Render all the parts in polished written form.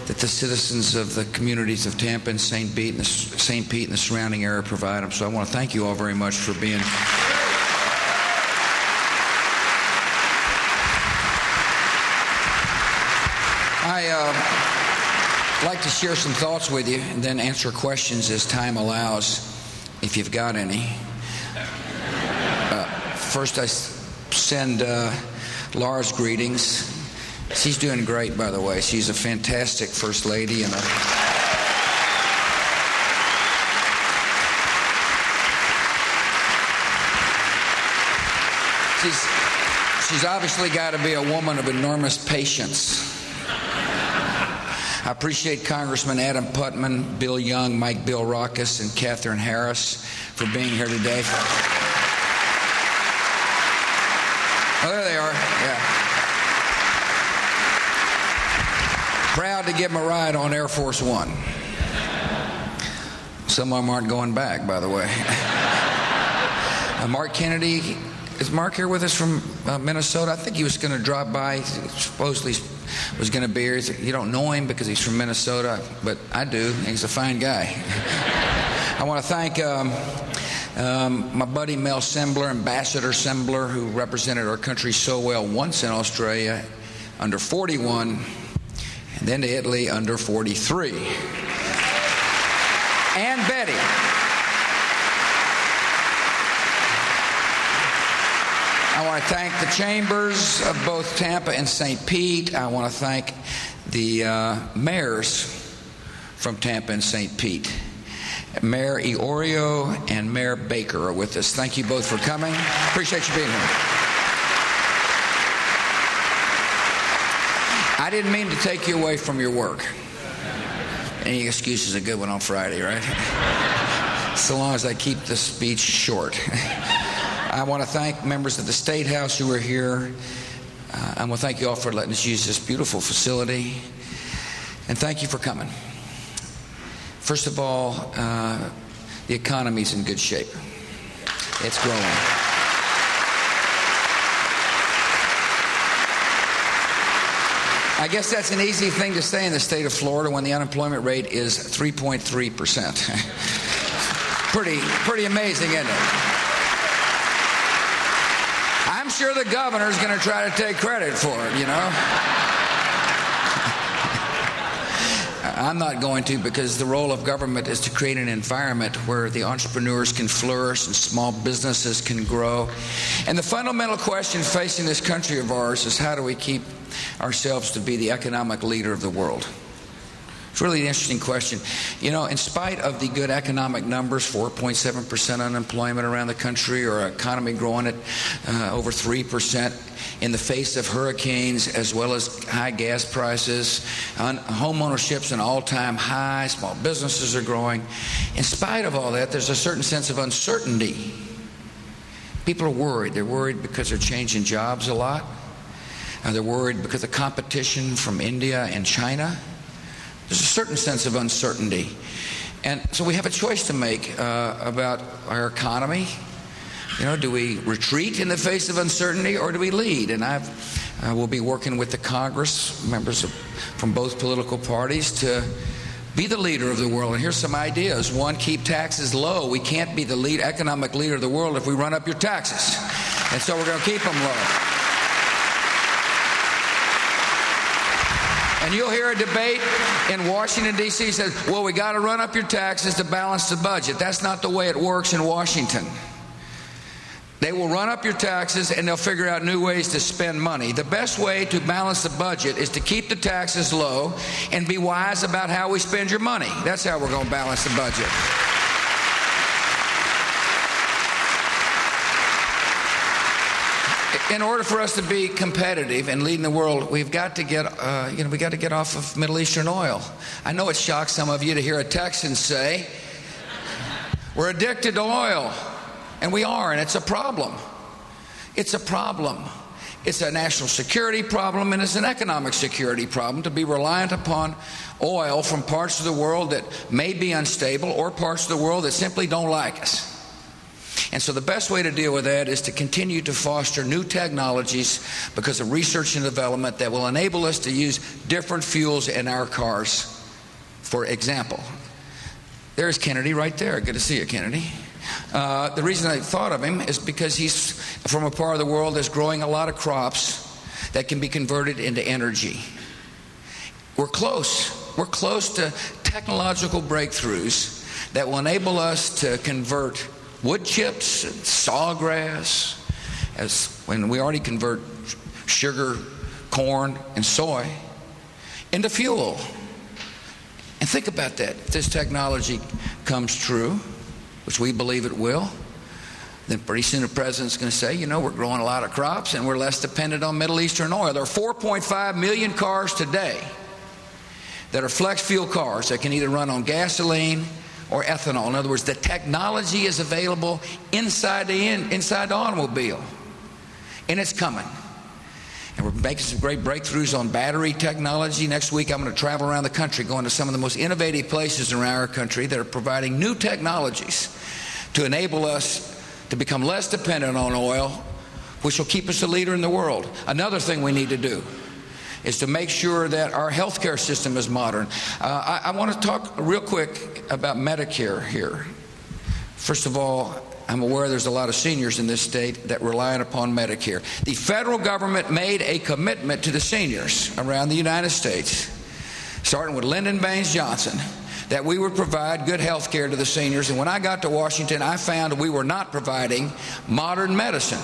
that the citizens of the communities of Tampa and St. Pete and the surrounding area provide them. So I want to thank you all very much for being. I'd like to share some thoughts with you and then answer questions as time allows, if you've got any. First, I send Laura's greetings. She's doing great, by the way. She's a fantastic First Lady and she's obviously got to be a woman of enormous patience. I appreciate Congressman Adam Putman, Bill Young, Mike Bilrakis, and Catherine Harris for being here today. Oh, there they are. Yeah. Proud to give them a ride on Air Force One. Some of them aren't going back, by the way. Mark Kennedy. Is Mark here with us from Minnesota? I think he was going to drop by. Supposedly was going to be here. You don't know him because he's from Minnesota, but I do. He's a fine guy. I want to thank my buddy Mel Sembler, Ambassador Sembler, who represented our country so well once in Australia under 41, and then to Italy under 43. And Betty. I want to thank the chambers of both Tampa and St. Pete. I want to thank the mayors from Tampa and St. Pete. Mayor Iorio and Mayor Baker are with us. Thank you both for coming. Appreciate you being here. I didn't mean to take you away from your work. Any excuse is a good one on Friday, right? So long as I keep the speech short. I want to thank members of the State House who are here. I want to thank you all for letting us use this beautiful facility. And thank you for coming. First of all, the economy's in good shape. It's growing. I guess that's an easy thing to say in the state of Florida when the unemployment rate is 3.3%. Pretty amazing, isn't it? I'm sure the governor's going to try to take credit for it, you know. I'm not going to, because the role of government is to create an environment where the entrepreneurs can flourish and small businesses can grow. And the fundamental question facing this country of ours is, how do we keep ourselves to be the economic leader of the world? It's really an interesting question. You know, in spite of the good economic numbers, 4.7% unemployment around the country, or an economy growing at over 3%, in the face of hurricanes as well as high gas prices, home ownership's an all-time high, small businesses are growing. In spite of all that, there's a certain sense of uncertainty. People are worried. They're worried because they're changing jobs a lot. They're worried because of competition from India and China. There's a certain sense of uncertainty. And so we have a choice to make about our economy. You know, do we retreat in the face of uncertainty, or do we lead? And I will be working with the Congress, members from both political parties, to be the leader of the world. And here's some ideas. One, keep taxes low. We can't be the economic leader of the world if we run up your taxes. And so we're going to keep them low. And you'll hear a debate in Washington, D.C. that says, well, we got to run up your taxes to balance the budget. That's not the way it works in Washington. They will run up your taxes and they'll figure out new ways to spend money. The best way to balance the budget is to keep the taxes low and be wise about how we spend your money. That's how we're going to balance the budget. In order for us to be competitive and lead in the world, we've got to get, we got to get off of Middle Eastern oil. I know it shocks some of you to hear a Texan say, we're addicted to oil. And we are, and it's a problem. It's a problem. It's a national security problem, and it's an economic security problem to be reliant upon oil from parts of the world that may be unstable, or parts of the world that simply don't like us. And so the best way to deal with that is to continue to foster new technologies because of research and development that will enable us to use different fuels in our cars. For example, there's Kennedy right there. Good to see you, Kennedy. The reason I thought of him is because he's from a part of the world that's growing a lot of crops that can be converted into energy. We're close. We're close to technological breakthroughs that will enable us to convert wood chips and sawgrass, as when we already convert sugar, corn, and soy, into fuel. And think about that. If this technology comes true, which we believe it will, then pretty soon the president's going to say, you know, we're growing a lot of crops and we're less dependent on Middle Eastern oil. There are 4.5 million cars today that are flex fuel cars that can either run on gasoline or ethanol. In other words, the technology is available inside the automobile, and it's coming. And we're making some great breakthroughs on battery technology. Next week, I'm going to travel around the country, going to some of the most innovative places around our country that are providing new technologies to enable us to become less dependent on oil, which will keep us a leader in the world. Another thing we need to do is to make sure that our healthcare system is modern. I want to talk real quick about Medicare here. First of all, I'm aware there's a lot of seniors in this state that rely upon Medicare. The federal government made a commitment to the seniors around the United States, starting with Lyndon Baines Johnson, that we would provide good health care to the seniors. And when I got to Washington, I found we were not providing modern medicine.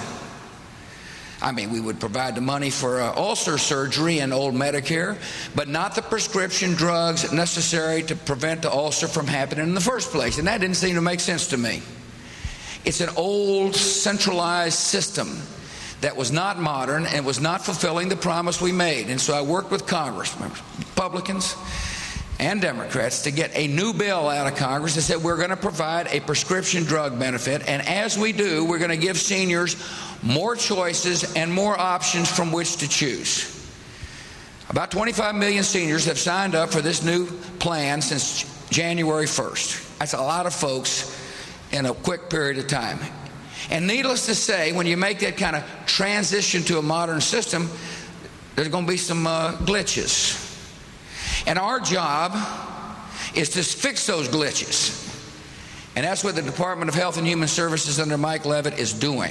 I mean, we would provide the money for ulcer surgery and old Medicare, but not the prescription drugs necessary to prevent the ulcer from happening in the first place. And that didn't seem to make sense to me. It's an old, centralized system that was not modern and was not fulfilling the promise we made. And so I worked with Congress, Republicans and Democrats, to get a new bill out of Congress that said we're going to provide a prescription drug benefit. And as we do, we're going to give seniors more choices and more options from which to choose. About 25 million seniors have signed up for this new plan since January 1st. That's a lot of folks in a quick period of time. And needless to say, when you make that kind of transition to a modern system, there's going to be some glitches. And our job is to fix those glitches. And that's what the Department of Health and Human Services under Mike Leavitt is doing.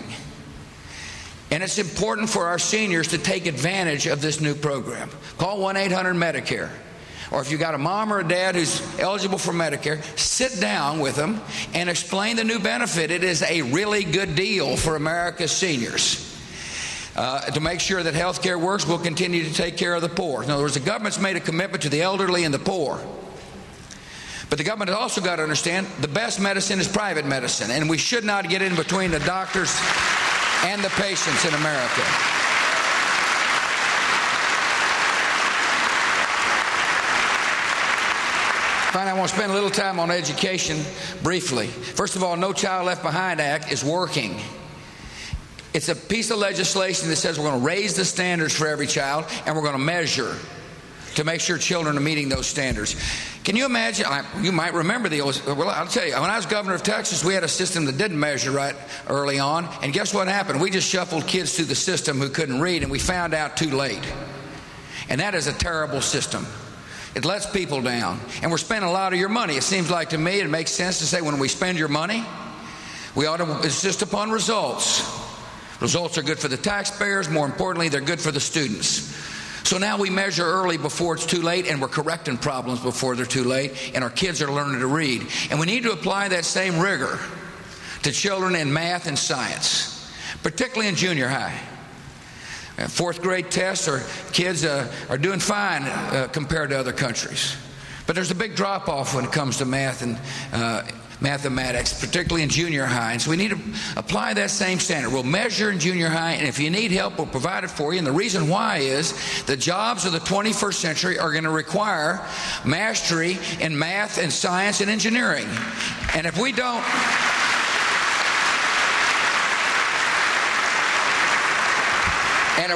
And it's important for our seniors to take advantage of this new program. Call 1-800-MEDICARE. Or if you've got a mom or a dad who's eligible for Medicare, sit down with them and explain the new benefit. It is a really good deal for America's seniors. To make sure that health care works, we'll continue to take care of the poor. In other words, the government's made a commitment to the elderly and the poor. But the government has also got to understand the best medicine is private medicine, and we should not get in between the doctors and the patients in America. Finally, I want to spend a little time on education briefly. First of all, No Child Left Behind Act is working. It's a piece of legislation that says we're going to raise the standards for every child, and we're going to measure to make sure children are meeting those standards. Can you imagine? You might remember well, I'll tell you, when I was governor of Texas, we had a system that didn't measure right early on, and guess what happened? We just shuffled kids through the system who couldn't read, and we found out too late. And that is a terrible system. It lets people down. And we're spending a lot of your money. It seems like to me it makes sense to say when we spend your money, we ought to insist upon results. Results are good for the taxpayers. More importantly, they're good for the students. So now we measure early before it's too late, and we're correcting problems before they're too late, and our kids are learning to read. And we need to apply that same rigor to children in math and science, particularly in junior high. Fourth grade tests, or kids are doing fine compared to other countries. But there's a big drop-off when it comes to math and mathematics, particularly in junior high. And so we need to apply that same standard. We'll measure in junior high, and if you need help, we'll provide it for you. And the reason why is the jobs of the 21st century are going to require mastery in math and science and engineering. And if we don't... And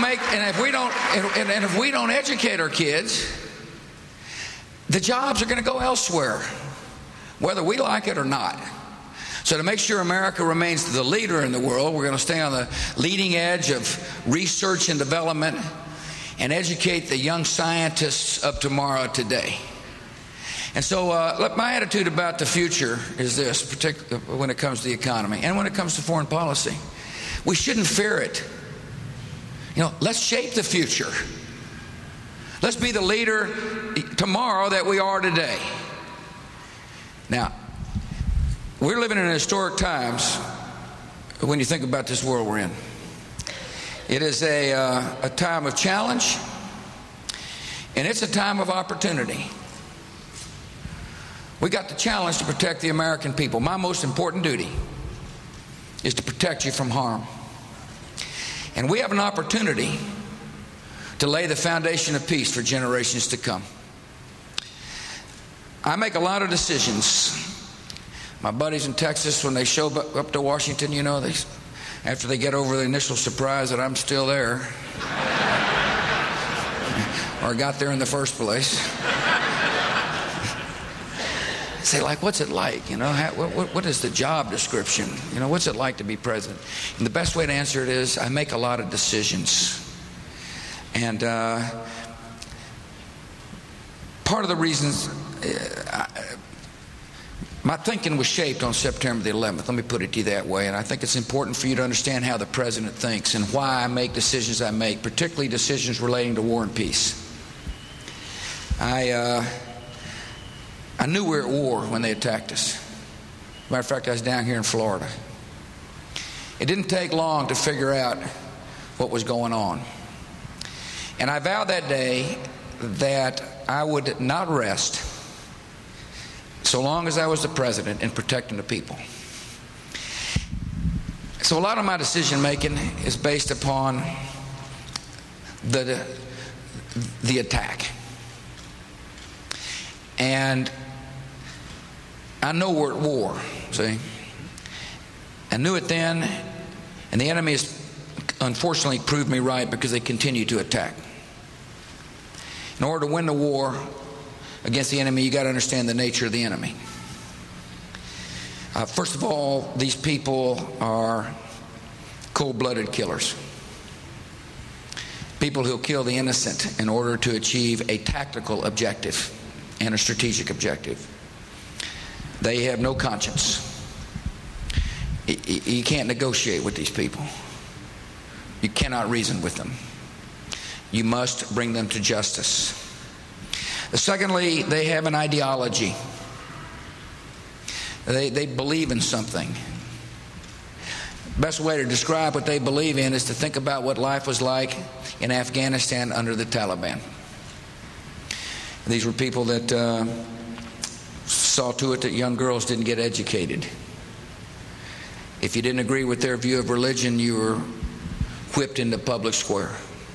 if we don't educate our kids, the jobs are going to go elsewhere, whether we like it or not. So to make sure America remains the leader in the world, we're going to stay on the leading edge of research and development and educate the young scientists of tomorrow today. And so my attitude about the future is this, particularly when it comes to the economy and when it comes to foreign policy. We shouldn't fear it. Let's shape the future. Let's be the leader tomorrow that we are today. Now, we're living in historic times when you think about this world we're in. It is a time of challenge, and it's a time of opportunity. We got the challenge to protect the American people. My most important duty is to protect you from harm. And we have an opportunity to lay the foundation of peace for generations to come. I make a lot of decisions. My buddies in Texas, when they show up to Washington, after they get over the initial surprise that I'm still there, or got there in the first place, say, what's it like? What is the job description? What's it like to be president? And the best way to answer it is I make a lot of decisions. And part of the reasons my thinking was shaped on September the 11th. Let me put it to you that way. And I think it's important for you to understand how the president thinks and why I make decisions I make, particularly decisions relating to war and peace. I knew we were at war when they attacked us. Matter of fact, I was down here in Florida. It didn't take long to figure out what was going on. And I vowed that day that I would not rest so long as I was the president in protecting the people. So a lot of my decision making is based upon the attack. And I know we're at war, see? I knew it then, and the enemy has unfortunately proved me right because they continue to attack. In order to win the war against the enemy, you got to understand the nature of the enemy. First of all, these people are cold-blooded killers. People who kill the innocent in order to achieve a tactical objective and a strategic objective. They have no conscience. You can't negotiate with these people. You cannot reason with them. You must bring them to justice. Secondly, they have an ideology. They believe in something. Best way to describe what they believe in is to think about what life was like in Afghanistan under the Taliban. These were people that saw to it that young girls didn't get educated. If you didn't agree with their view of religion, you were whipped into public square.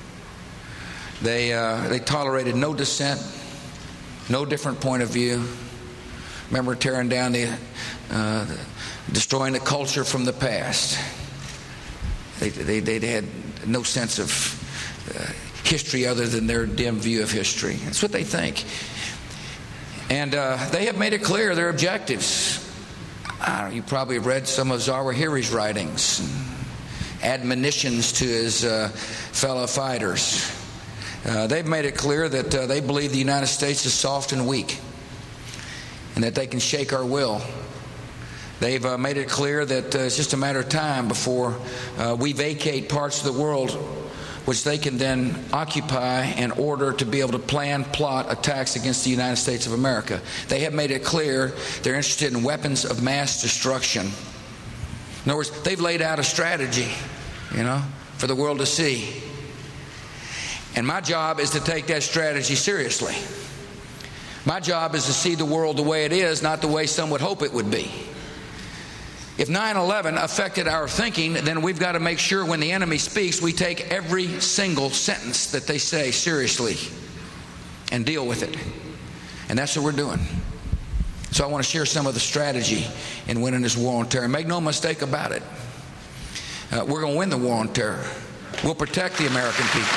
They tolerated no dissent, no different point of view. Remember tearing down destroying the culture from the past. They had no sense of history other than their dim view of history. That's what they think. And they have made it clear their objectives. You probably have read some of Zawahiri's writings, admonitions to his fellow fighters. They've made it clear that they believe the United States is soft and weak, and that they can shake our will. They've made it clear that it's just a matter of time before we vacate parts of the world which they can then occupy in order to be able to plot attacks against the United States of America. They have made it clear they're interested in weapons of mass destruction. In other words, they've laid out a strategy, for the world to see. And my job is to take that strategy seriously. My job is to see the world the way it is, not the way some would hope it would be. If 9/11 affected our thinking, then we've got to make sure when the enemy speaks, we take every single sentence that they say seriously and deal with it. And that's what we're doing. So I want to share some of the strategy in winning this war on terror. Make no mistake about it. We're going to win the war on terror. We'll protect the American people.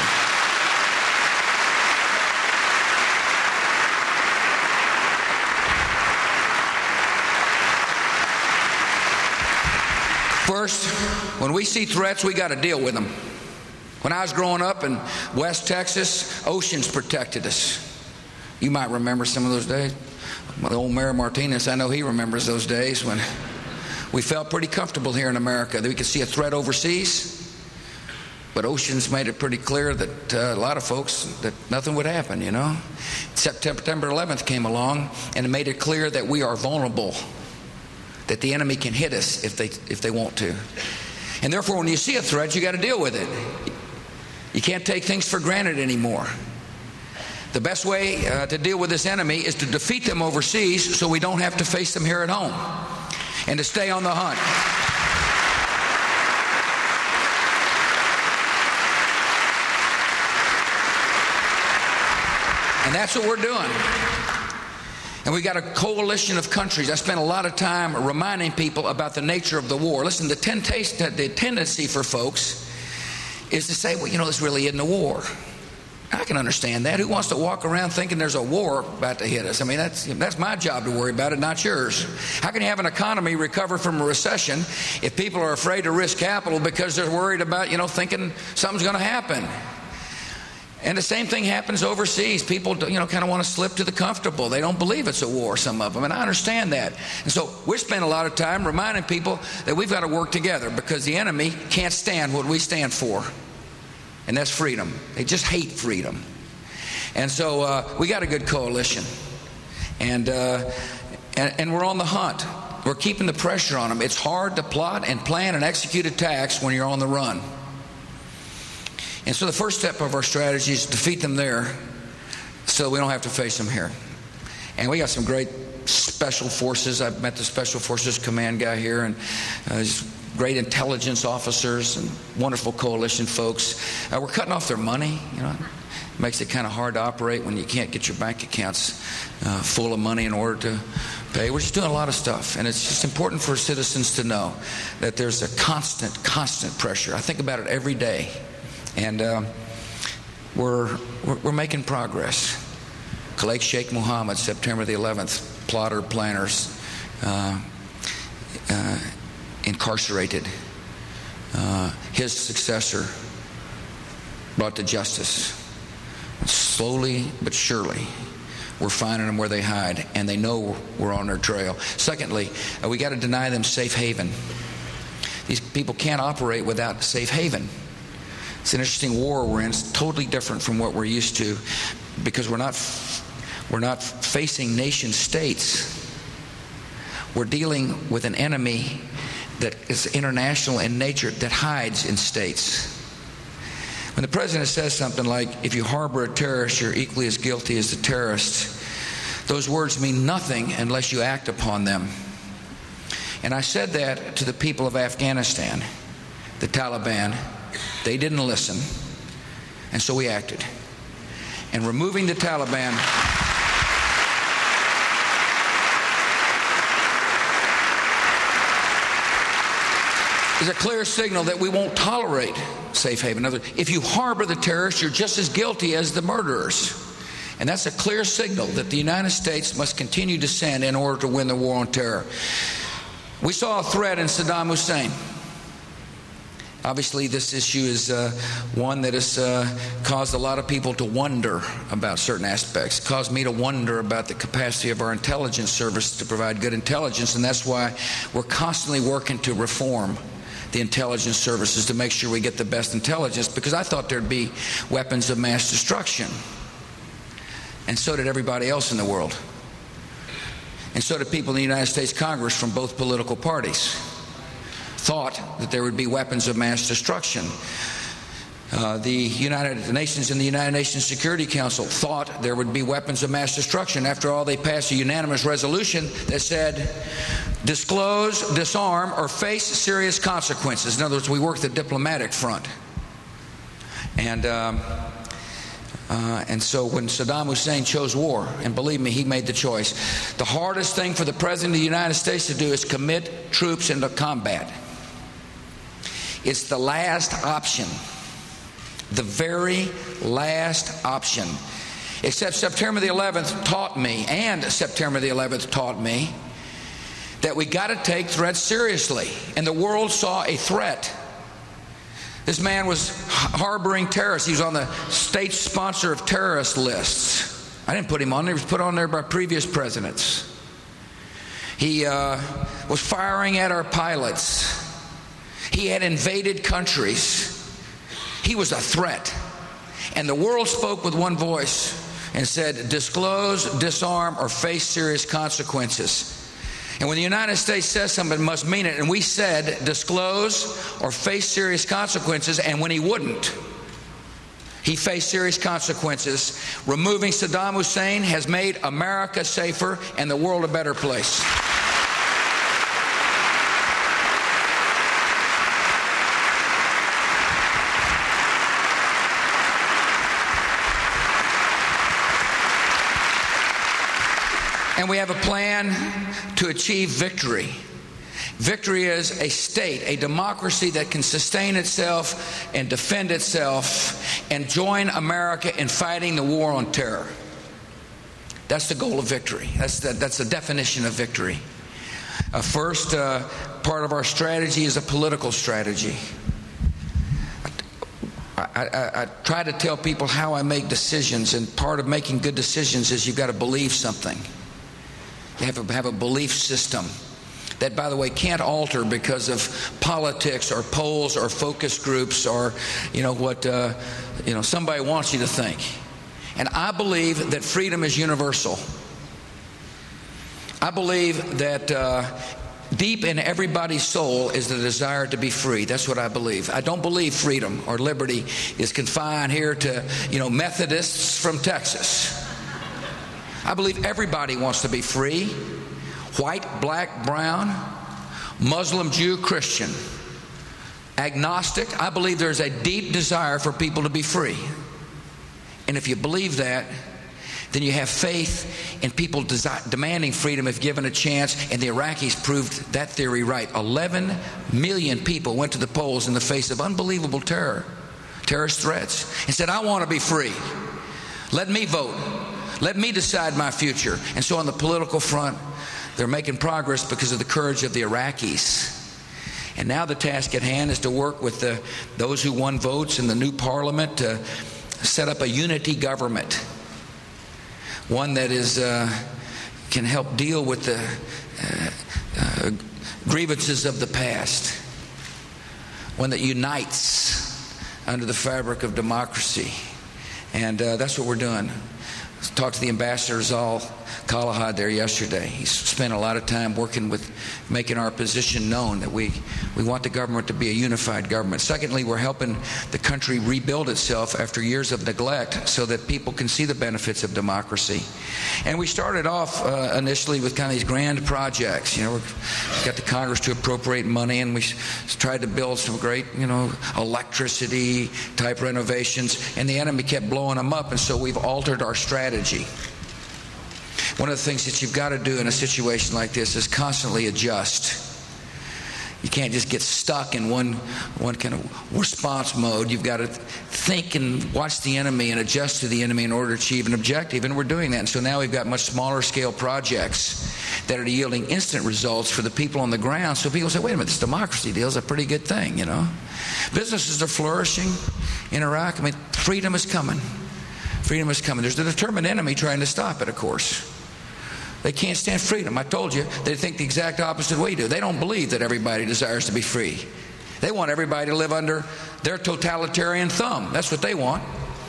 First, when we see threats, we got to deal with them. When I was growing up in West Texas, oceans protected us. You might remember some of those days. The old Mayor Martinez, I know he remembers those days when we felt pretty comfortable here in America, that we could see a threat overseas. But oceans made it pretty clear that a lot of folks, that nothing would happen, you know. September 11th came along, and it made it clear that we are vulnerable, that the enemy can hit us if they want to. And therefore, when you see a threat, you got to deal with it. You can't take things for granted anymore. The best way to deal with this enemy is to defeat them overseas so we don't have to face them here at home, and to stay on the hunt. And that's what we're doing. And we got a coalition of countries. I spent a lot of time reminding people about the nature of the war. Listen, the tendency for folks is to say, well, you know, this really isn't a war. I can understand that. Who wants to walk around thinking there's a war about to hit us? I mean, that's my job to worry about it, not yours. How can you have an economy recover from a recession if people are afraid to risk capital because they're worried about, you know, thinking something's going to happen? And the same thing happens overseas. People, you know, kind of want to slip to the comfortable. They don't believe it's a war, some of them, and I understand that. And so we spend a lot of time reminding people that we've got to work together, because the enemy can't stand what we stand for, and that's freedom. They just hate freedom. And so we got a good coalition, and we're on the hunt. We're keeping the pressure on them. It's hard to plot and plan and execute attacks when you're on the run. And so the first step of our strategy is to defeat them there so we don't have to face them here. And we got some great special forces. I've met the Special Forces Command guy here, and great intelligence officers and wonderful coalition folks. We're cutting off their money. You know, it makes it kind of hard to operate when you can't get your bank accounts full of money in order to pay. We're just doing a lot of stuff, and it's just important for citizens to know that there's a constant pressure. I think about it every day. And we're making progress. Khalid Sheikh Mohammed, September the 11th, plotter, planners, incarcerated. His successor brought to justice. Slowly but surely, we're finding them where they hide, and they know we're on their trail. Secondly, we got to deny them safe haven. These people can't operate without safe haven. It's an interesting war we're in. It's totally different from what we're used to, because we're not facing nation states. We're dealing with an enemy that is international in nature, that hides in states. When the president says something like, if you harbor a terrorist, you're equally as guilty as the terrorist, those words mean nothing unless you act upon them. And I said that to the people of Afghanistan, the Taliban. They didn't listen, and so we acted. And removing the Taliban is a clear signal that we won't tolerate safe haven. In other words, if you harbor the terrorists, you're just as guilty as the murderers. And that's a clear signal that the United States must continue to send in order to win the war on terror. We saw a threat in Saddam Hussein. Obviously, this issue is one that has caused a lot of people to wonder about certain aspects. It caused me to wonder about the capacity of our intelligence service to provide good intelligence, and that's why we're constantly working to reform the intelligence services to make sure we get the best intelligence, because I thought there'd be weapons of mass destruction. And so did everybody else in the world. And so did people in the United States Congress from both political parties. Thought that there would be weapons of mass destruction. The United Nations and the United Nations Security Council thought there would be weapons of mass destruction. After all, they passed a unanimous resolution that said, disclose, disarm, or face serious consequences. In other words, we work the diplomatic front. And so when Saddam Hussein chose war, and believe me, he made the choice, the hardest thing for the President of the United States to do is commit troops into combat. It's the last option, the very last option. Except September the 11th taught me, that that we got to take threats seriously. And the world saw a threat. This man was harboring terrorists. He was on the state sponsor of terrorist lists. I didn't put him on there. He was put on there by previous presidents. He was firing at our pilots. He had invaded countries. He was a threat. And the world spoke with one voice and said, disclose, disarm, or face serious consequences. And when the United States says something, it must mean it. And we said, disclose or face serious consequences. And when he wouldn't, he faced serious consequences. Removing Saddam Hussein has made America safer and the world a better place. And we have a plan to achieve victory. Victory is a state, a democracy that can sustain itself and defend itself and join America in fighting the war on terror. That's the goal of victory. That's the definition of victory. First, part of our strategy is a political strategy. I try to tell people how I make decisions, and part of making good decisions is you've got to believe something. You have a belief system that, by the way, can't alter because of politics or polls or focus groups or, what somebody wants you to think. And I believe that freedom is universal. I believe that deep in everybody's soul is the desire to be free. That's what I believe. I don't believe freedom or liberty is confined here to, Methodists from Texas. I believe everybody wants to be free. White, black, brown, Muslim, Jew, Christian, agnostic. I believe there's a deep desire for people to be free. And if you believe that, then you have faith in people demanding freedom if given a chance. And the Iraqis proved that theory right. 11 million people went to the polls in the face of unbelievable terrorist threats, and said, I want to be free. Let me vote. Let me decide my future. And so on the political front, they're making progress because of the courage of the Iraqis. And now the task at hand is to work with those who won votes in the new parliament to set up a unity government. One that can help deal with the grievances of the past. One that unites under the fabric of democracy. And that's what we're doing. Talked to the ambassador Zal Khalilzad there yesterday. He's spent a lot of time working with making our position known that we want the government to be a unified government. Secondly, we're helping the country rebuild itself after years of neglect so that people can see the benefits of democracy. And we started off initially with kind of these grand projects. We got the Congress to appropriate money, and we tried to build some great, electricity type renovations, and the enemy kept blowing them up, and so we've altered our strategy. One of the things that you've got to do in a situation like this is constantly adjust. You can't just get stuck in one kind of response mode. You've got to think and watch the enemy and adjust to the enemy in order to achieve an objective, and we're doing that. And so now we've got much smaller scale projects that are yielding instant results for the people on the ground. So people say, wait a minute, this democracy deal is a pretty good thing, Businesses are flourishing in Iraq. Freedom is coming. Freedom is coming. There's a determined enemy trying to stop it, of course. They can't stand freedom. I told you, they think the exact opposite we do. They don't believe that everybody desires to be free. They want everybody to live under their totalitarian thumb. That's what they want.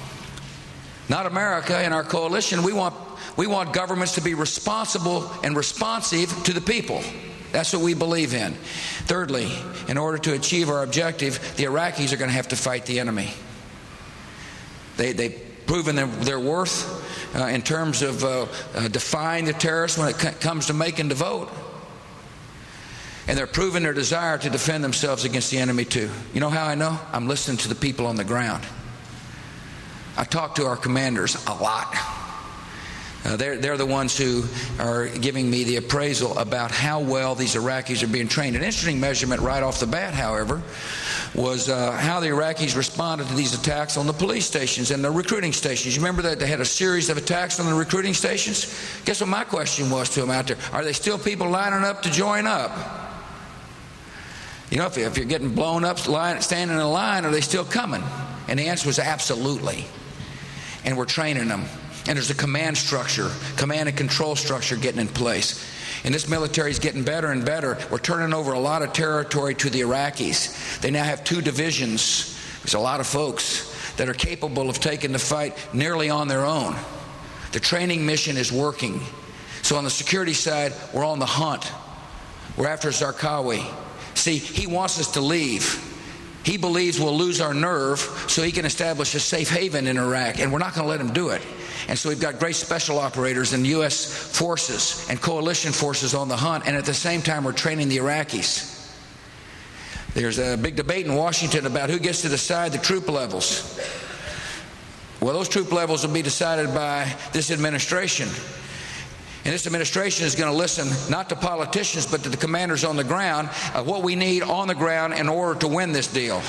Not America and our coalition. We want governments to be responsible and responsive to the people. That's what we believe in. Thirdly, in order to achieve our objective, the Iraqis are going to have to fight the enemy. They've proven their worth in terms of defying the terrorists when it comes to making the vote. And they're proving their desire to defend themselves against the enemy too. You know how I know? I'm listening to the people on the ground. I talk to our commanders a lot. They're the ones who are giving me the appraisal about how well these Iraqis are being trained. An interesting measurement right off the bat, however, was how the Iraqis responded to these attacks on the police stations and the recruiting stations. You remember that they had a series of attacks on the recruiting stations? Guess what my question was to them out there? Are they still people lining up to join up? You know, if you're getting blown up standing in a line, are they still coming? And the answer was absolutely. And we're training them. And there's a command and control structure getting in place. And this military is getting better and better. We're turning over a lot of territory to the Iraqis. They now have 2 divisions. There's a lot of folks that are capable of taking the fight nearly on their own. The training mission is working. So on the security side, we're on the hunt. We're after Zarqawi. See, he wants us to leave. He believes we'll lose our nerve so he can establish a safe haven in Iraq, and we're not going to let him do it. And so we've got great special operators and U.S. forces and coalition forces on the hunt, and at the same time we're training the Iraqis. There's a big debate in Washington about who gets to decide the troop levels. Well, those troop levels will be decided by this administration. And this administration is going to listen not to politicians but to the commanders on the ground of what we need on the ground in order to win this deal.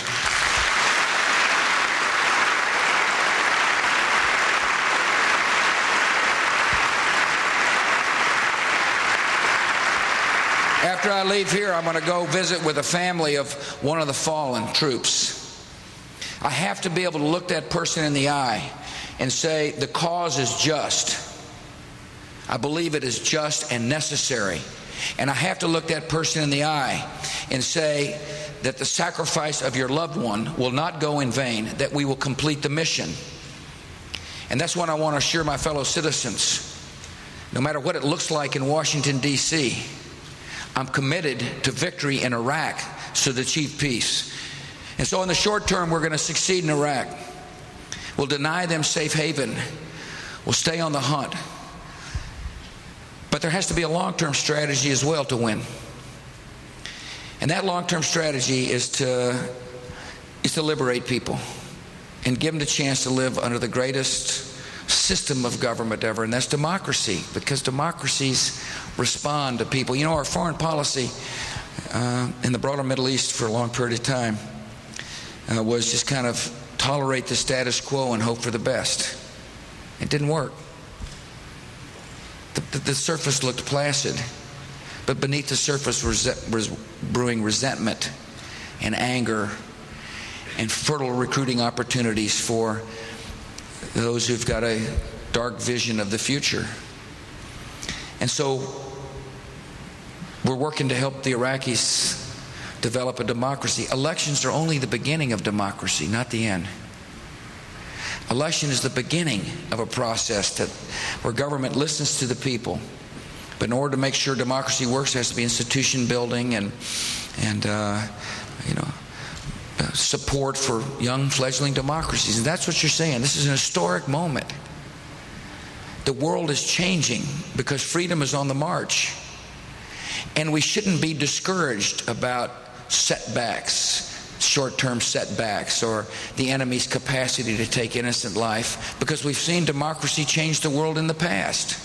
After I leave here, I'm going to go visit with a family of one of the fallen troops. I have to be able to look that person in the eye and say, the cause is just. I believe it is just and necessary. And I have to look that person in the eye and say that the sacrifice of your loved one will not go in vain, that we will complete the mission. And that's what I want to assure my fellow citizens. No matter what it looks like in Washington, D.C., I'm committed to victory in Iraq to achieve peace. And so in the short term, we're going to succeed in Iraq. We'll deny them safe haven. We'll stay on the hunt. But there has to be a long-term strategy as well to win. And that long-term strategy is to liberate people and give them the chance to live under the greatest system of government ever, and that's democracy, because democracies respond to people. You know, our foreign policy in the broader Middle East for a long period of time was just kind of tolerate the status quo and hope for the best. It didn't work. The surface looked placid, but beneath the surface was brewing resentment and anger and fertile recruiting opportunities for those who've got a dark vision of the future. And so we're working to help the Iraqis develop a democracy. Elections are only the beginning of democracy, not the end. Election is the beginning of a process where government listens to the people. But in order to make sure democracy works, there has to be institution building and support for young fledgling democracies. And that's what you're saying. This is an historic moment. The world is changing because freedom is on the march. And we shouldn't be discouraged about setbacks, short-term setbacks, or the enemy's capacity to take innocent life, because we've seen democracy change the world in the past.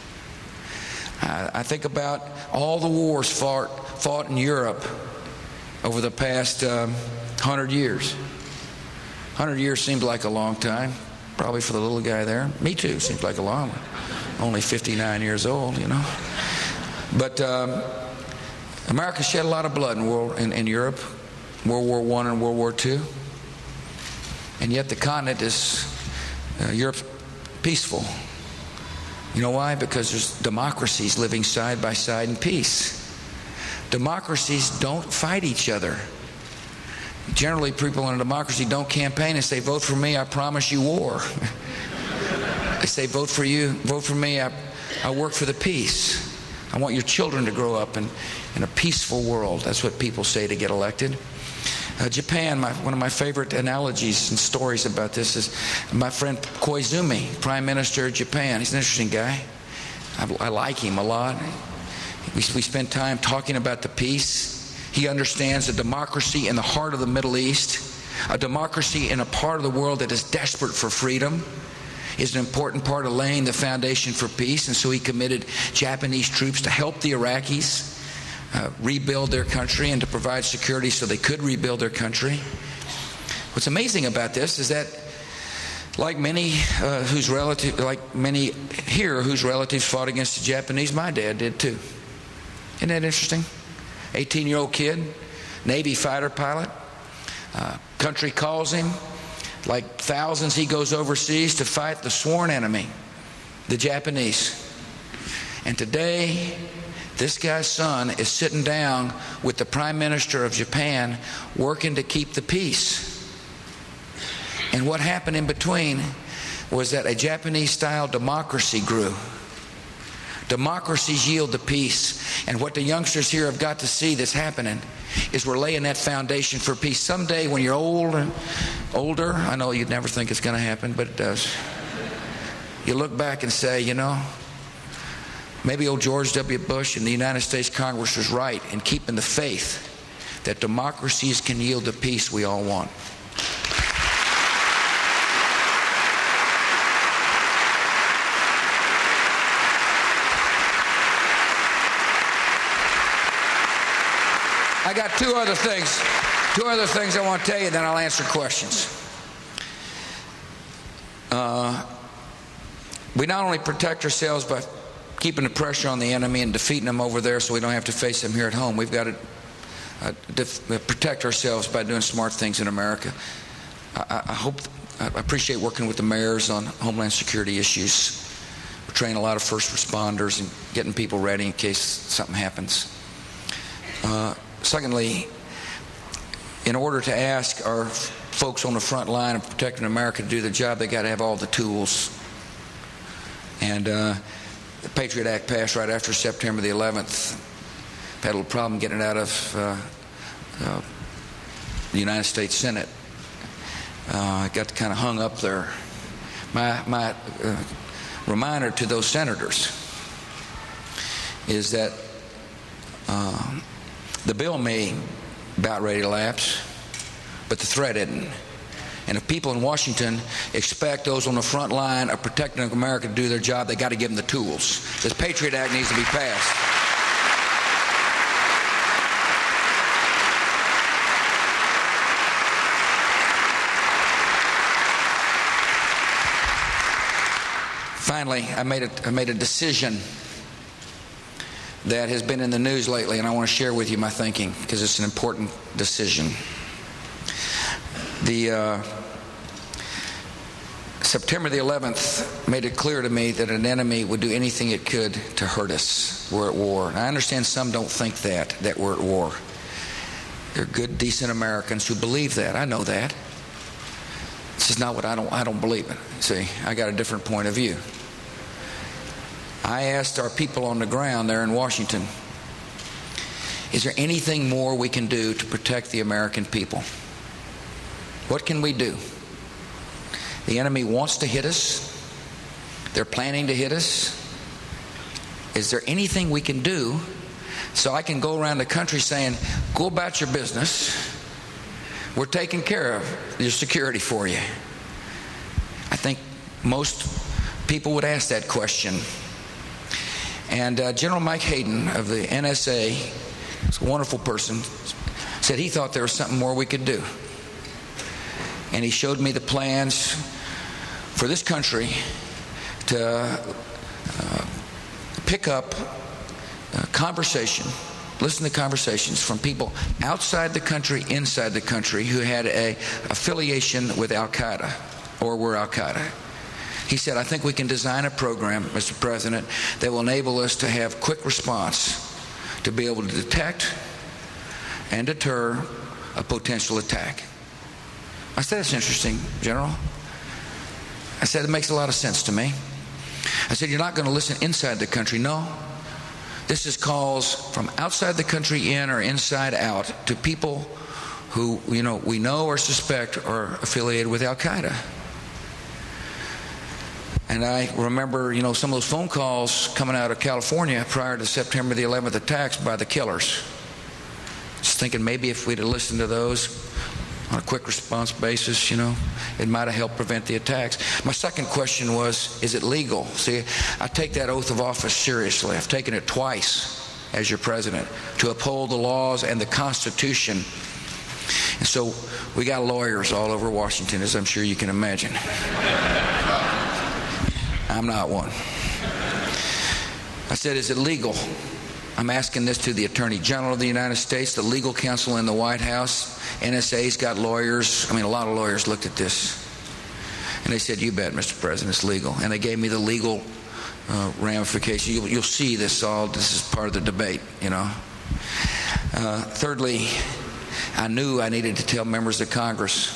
I think about all the wars fought in Europe over the past 100 years. 100 years seemed like a long time, probably for the little guy there. Me too, seems like a long one. Only 59 years old, you know. But America shed a lot of blood in Europe, World War I and World War II. And yet the continent is, Europe's peaceful. You know why? Because there's democracies living side by side in peace. Democracies don't fight each other. Generally, people in a democracy don't campaign and say, vote for me, I promise you war. They say, vote for me, I work for the peace. I want your children to grow up in a peaceful world. That's what people say to get elected. Japan, one of my favorite analogies and stories about this is my friend Koizumi, Prime Minister of Japan. He's an interesting guy. I like him a lot. We spend time talking about the peace. He understands a democracy in the heart of the Middle East, a democracy in a part of the world that is desperate for freedom. is an important part of laying the foundation for peace, and so he committed Japanese troops to help the Iraqis rebuild their country and to provide security so they could rebuild their country. What's amazing about this is that, like many here whose relatives fought against the Japanese, my dad did too. Isn't that interesting? 18-year-old kid, Navy fighter pilot. Country calls him. Like thousands, he goes overseas to fight the sworn enemy, the Japanese. And today, this guy's son is sitting down with the Prime Minister of Japan working to keep the peace. And what happened in between was that a Japanese-style democracy grew. Democracies yield to peace. And what the youngsters here have got to see that's happening is we're laying that foundation for peace. Someday when you're older, I know you'd never think it's going to happen, but it does. You look back and say, you know, maybe old George W. Bush and the United States Congress was right in keeping the faith that democracies can yield the peace we all want. I got two other things I want to tell you, then I'll answer questions. We not only protect ourselves by keeping the pressure on the enemy and defeating them over there so we don't have to face them here at home. We've got to protect ourselves by doing smart things in America. I appreciate working with the mayors on Homeland Security issues. We're training a lot of first responders and getting people ready in case something happens. Secondly, in order to ask our folks on the front line of protecting America to do their job, they got to have all the tools. And the Patriot Act passed right after September the 11th. Had a little problem getting it out of the United States Senate. It got kind of hung up there. My reminder to those senators is that the bill may about ready to lapse, but the threat isn't. And if people in Washington expect those on the front line of protecting America to do their job, they got to give them the tools. This Patriot Act needs to be passed. Finally, I made a decision that has been in the news lately, and I want to share with you my thinking because it's an important decision. The September the 11th made it clear to me that an enemy would do anything it could to hurt us. We're at war. And I understand some don't think that we're at war. They're good, decent Americans who believe that. I know that. This is not what I don't believe it. See, I got a different point of view. I asked our people on the ground there in Washington, is there anything more we can do to protect the American people? What can we do? The enemy wants to hit us. They're planning to hit us. Is there anything we can do so I can go around the country saying, go about your business. We're taking care of your security for you? I think most people would ask that question. And General Mike Hayden of the NSA, he's a wonderful person, said he thought there was something more we could do. And he showed me the plans for this country to pick up conversation, listen to conversations from people outside the country, inside the country, who had a affiliation with Al-Qaeda or were Al-Qaeda. He said, I think we can design a program, Mr. President, that will enable us to have quick response to be able to detect and deter a potential attack. I said, that's interesting, General. I said, it makes a lot of sense to me. I said, you're not going to listen inside the country. No. This is calls from outside the country in or inside out to people who, we know or suspect are affiliated with Al-Qaeda. And I remember, some of those phone calls coming out of California prior to September the 11th attacks by the killers. Just thinking maybe if we'd have listened to those, on a quick response basis, it might have helped prevent the attacks. My second question was, is it legal? See, I take that oath of office seriously. I've taken it twice as your president, to uphold the laws and the Constitution. And so we got lawyers all over Washington, as I'm sure you can imagine. I'm not one. I said, is it legal? I'm asking this to the Attorney General of the United States, the legal counsel in the White House. NSA's got lawyers. A lot of lawyers looked at this. And they said, you bet, Mr. President, it's legal. And they gave me the legal ramification. You'll see this all. This is part of the debate, Thirdly, I knew I needed to tell members of Congress.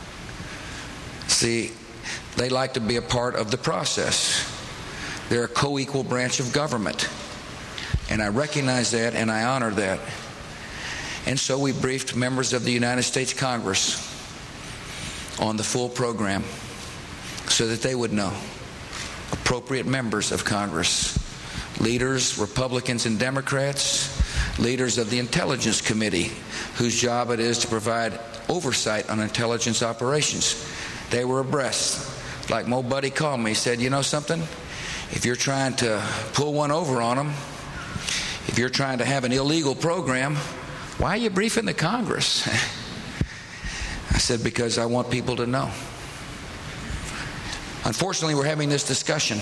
See, they like to be a part of the process. They're a co-equal branch of government. And I recognize that and I honor that. And so we briefed members of the United States Congress on the full program so that they would know. Appropriate members of Congress, leaders, Republicans and Democrats, leaders of the Intelligence Committee, whose job it is to provide oversight on intelligence operations. They were abreast. Like my buddy called me, he said, you know something? If you're trying to pull one over on them, if you're trying to have an illegal program, why are you briefing the Congress? I said, because I want people to know. Unfortunately, we're having this discussion.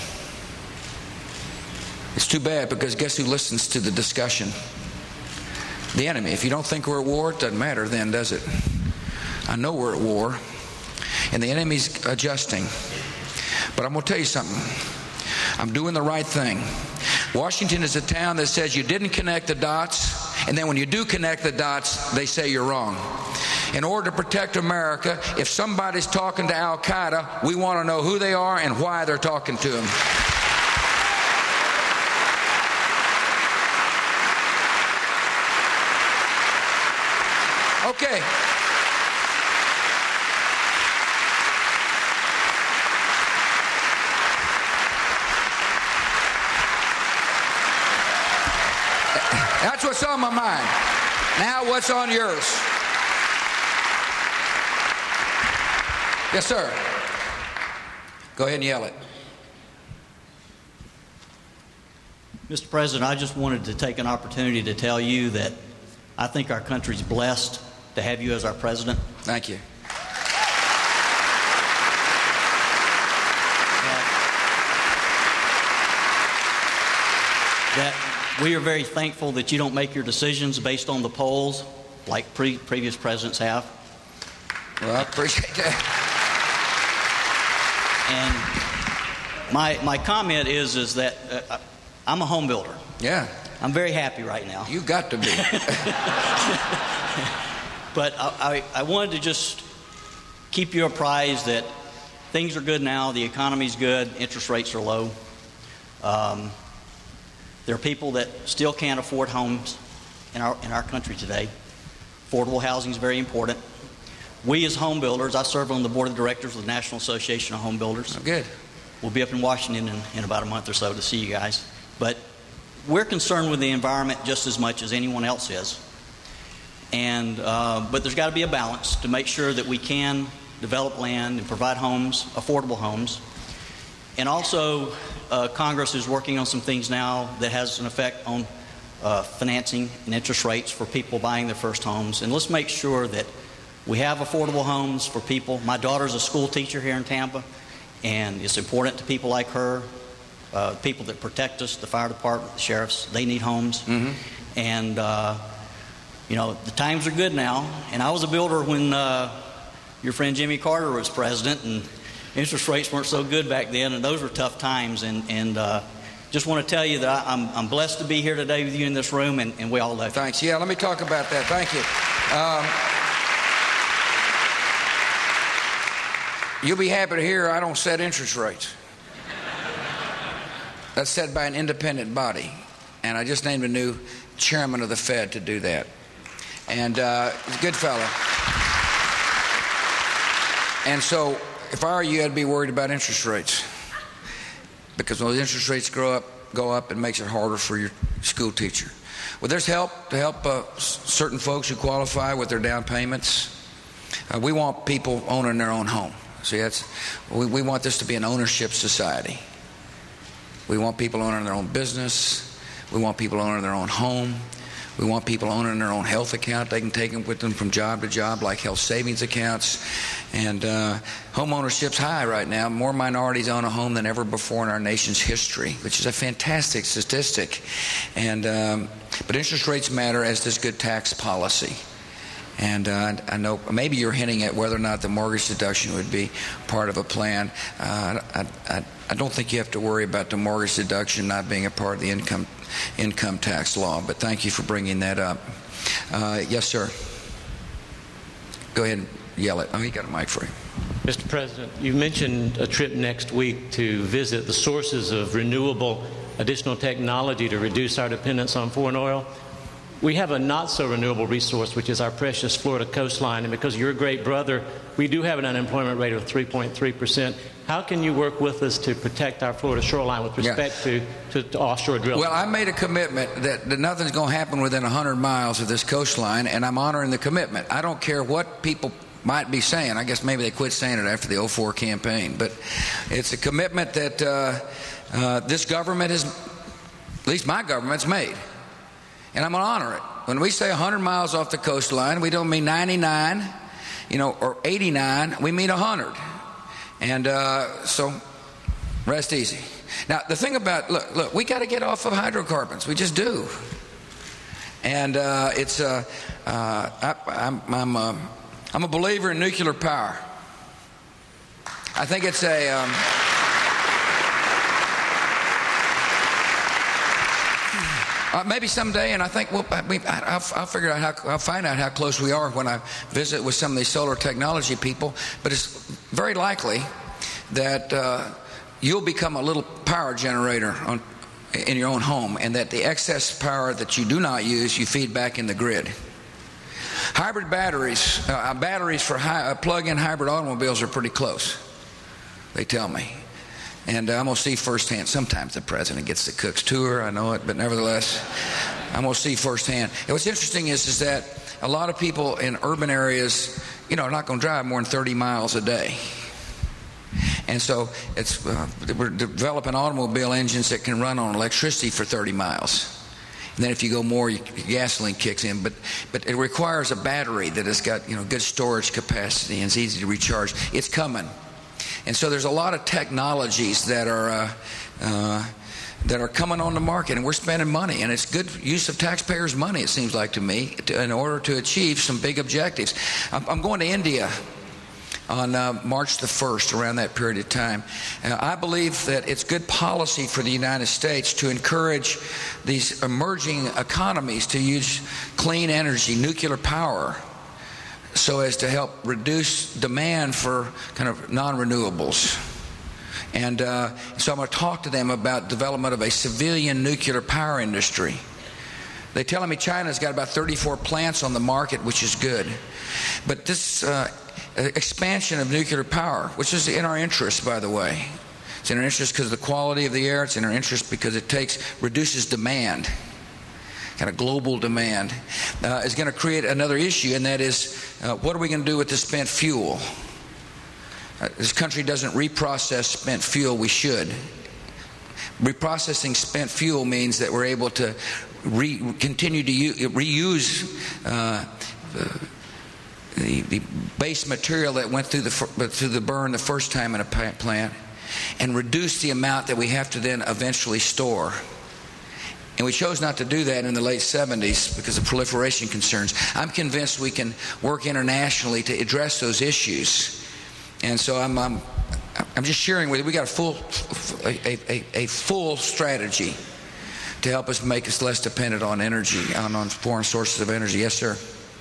It's too bad, because guess who listens to the discussion? The enemy. If you don't think we're at war, it doesn't matter then, does it? I know we're at war, and the enemy's adjusting. But I'm going to tell you something. I'm doing the right thing. Washington is a town that says you didn't connect the dots, and then when you do connect the dots, they say you're wrong. In order to protect America, if somebody's talking to Al-Qaeda, we want to know who they are and why they're talking to them. Okay. That's what's on my mind. Now what's on yours? Yes, sir. Go ahead and yell it. Mr. President, I just wanted to take an opportunity to tell you that I think our country's blessed to have you as our president. Thank you. That we are very thankful that you don't make your decisions based on the polls like previous presidents have. Well, I appreciate that. And my comment is that I'm a home builder. Yeah. I'm very happy right now. You got to be. But I wanted to just keep you apprised that things are good now. The economy's good. Interest rates are low. There are people that still can't afford homes in our country today. Affordable housing is very important. We as home builders, I serve on the board of directors of the National Association of Home Builders. Oh, good. We'll be up in Washington in about a month or so to see you guys. But we're concerned with the environment just as much as anyone else is. And but there's got to be a balance to make sure that we can develop land and provide homes, affordable homes. And also, Congress is working on some things now that has an effect on financing and interest rates for people buying their first homes. And let's make sure that we have affordable homes for people. My daughter's a school teacher here in Tampa, and it's important to people like her, people that protect us, the fire department, the sheriffs. They need homes. Mm-hmm. And, the times are good now. And I was a builder when your friend Jimmy Carter was president, and interest rates weren't so good back then, and those were tough times. And just want to tell you that I'm blessed to be here today with you in this room, and we all love you. Thanks. Yeah, let me talk about that. Thank you. You'll be happy to hear I don't set interest rates. That's set by an independent body. And I just named a new chairman of the Fed to do that. And he's a good fellow. And so if I were you, I'd be worried about interest rates. Because when those interest rates go up, it makes it harder for your school teacher. Well, there's help to help certain folks who qualify with their down payments. We want people owning their own home. See, we want this to be an ownership society. We want people owning their own business. We want people owning their own home. We want people owning their own health account. They can take them with them from job to job, like health savings accounts. And home ownership's high right now. More minorities own a home than ever before in our nation's history, which is a fantastic statistic. And but interest rates matter, as does good tax policy. And I know maybe you're hinting at whether or not the mortgage deduction would be part of a plan. I don't think you have to worry about the mortgage deduction not being a part of the income tax law, but thank you for bringing that up. Yes, sir. Go ahead and yell it. Oh, you got a mic for you. Mr. President, you mentioned a trip next week to visit the sources of renewable additional technology to reduce our dependence on foreign oil. We have a not-so-renewable resource, which is our precious Florida coastline, and because you're a great brother, we do have an unemployment rate of 3.3%. How can you work with us to protect our Florida shoreline with respect to offshore drilling? Well, I made a commitment that nothing's going to happen within 100 miles of this coastline, and I'm honoring the commitment. I don't care what people might be saying. I guess maybe they quit saying it after the 2004 campaign, but it's a commitment that this government has, at least my government's made. And I'm going to honor it. When we say 100 miles off the coastline, we don't mean 99, or 89. We mean 100. And so rest easy. Now, the thing about, look, we got to get off of hydrocarbons. We just do. And I'm a believer in nuclear power. I think it's maybe someday, and I think I'll figure out I'll find out how close we are when I visit with some of these solar technology people. But it's very likely that you'll become a little power generator in your own home, and that the excess power that you do not use, you feed back in the grid. Hybrid batteries for plug-in hybrid automobiles are pretty close, they tell me. And I'm going to see firsthand. Sometimes the president gets the cook's tour, I know it, but nevertheless, I'm going to see firsthand. And what's interesting is that a lot of people in urban areas, are not going to drive more than 30 miles a day. And so we're developing automobile engines that can run on electricity for 30 miles. And then if you go more, gasoline kicks in. But it requires a battery that has got good storage capacity and is easy to recharge. It's coming. And so there's a lot of technologies that are coming on the market, and we're spending money, and it's good use of taxpayers' money, it seems like to me, in order to achieve some big objectives. I'm going to India on March the 1st, around that period of time. I believe that it's good policy for the United States to encourage these emerging economies to use clean energy, nuclear power, so as to help reduce demand for kind of non-renewables. And so I'm going to talk to them about development of a civilian nuclear power industry. They're telling me China's got about 34 plants on the market, which is good. But this expansion of nuclear power, which is in our interest, by the way. It's in our interest because of the quality of the air. It's in our interest because it reduces demand. Kind of global demand, is going to create another issue, and that is, what are we going to do with the spent fuel? This country doesn't reprocess spent fuel. We should. Reprocessing spent fuel means that we're able to continue to reuse the base material that went through the burn the first time in a plant, and reduce the amount that we have to then eventually store. And we chose not to do that in the late 70s because of proliferation concerns. I'm convinced we can work internationally to address those issues. And so I'm just sharing with you. We got a full strategy to help us make us less dependent on energy, on foreign sources of energy. Yes, sir.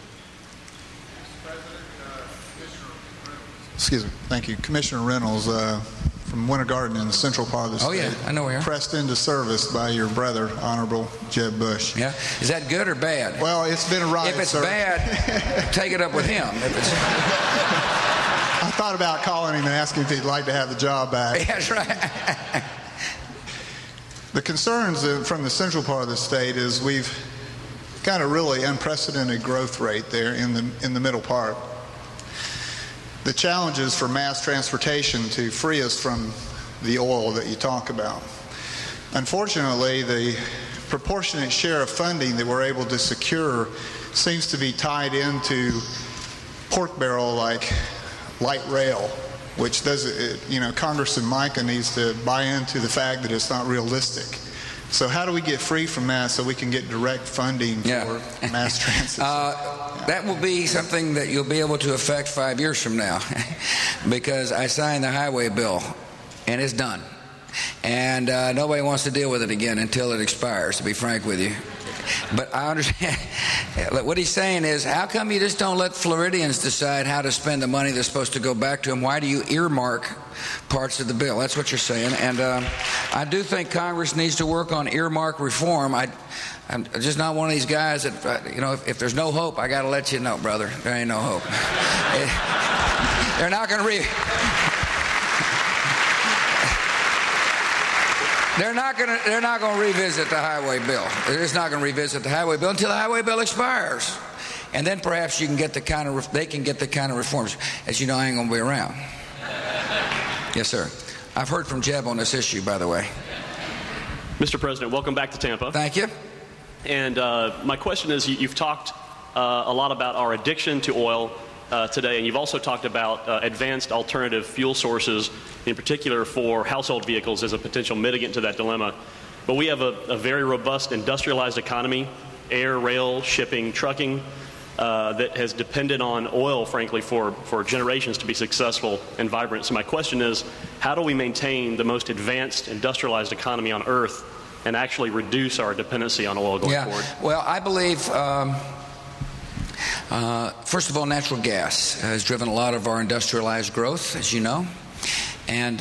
Excuse me. Thank you. Commissioner Reynolds from Winter Garden in the central part of the state. Oh, yeah. I know where. Pressed into service by your brother, Honorable Jeb Bush. Yeah. Is that good or bad? Well, it's been a ride, If it's sir. bad, take it up with him. If it's... I thought about calling him and asking if he'd like to have the job back. That's right. The concerns from the central part of the state is we've got a really unprecedented growth rate there in the middle part. the challenges for mass transportation to free us from the oil that you talk about. Unfortunately, the proportionate share of funding that we're able to secure seems to be tied into pork barrel like light rail, which Congressman Mica needs to buy into the fact that it's not realistic. So how do we get free from that so we can get direct funding for mass transit? That will be something that you'll be able to affect 5 years from now because I signed the highway bill and it's done. And nobody wants to deal with it again until it expires, to be frank with you. But I understand. What he's saying is, how come you just don't let Floridians decide how to spend the money that's supposed to go back to them? Why do you earmark parts of the bill? That's what you're saying. And I do think Congress needs to work on earmark reform. I'm just not one of these guys that, if there's no hope, I got to let you know, brother. There ain't no hope. They're not going to They're not going to revisit the highway bill. They're just not going to revisit the highway bill until the highway bill expires, and then perhaps you can get they can get the kind of reforms. As you know, I ain't going to be around. Yes, sir. I've heard from Jeb on this issue, by the way. Mr. President, welcome back to Tampa. Thank you. And my question is, you've talked a lot about our addiction to oil today, and you've also talked about advanced alternative fuel sources, in particular for household vehicles as a potential mitigant to that dilemma. But we have a very robust industrialized economy, air, rail, shipping, trucking, that has depended on oil, frankly, for generations to be successful and vibrant. So my question is, how do we maintain the most advanced industrialized economy on Earth and actually reduce our dependency on oil going forward? Well, I believe, first of all, natural gas has driven a lot of our industrialized growth, as you know. And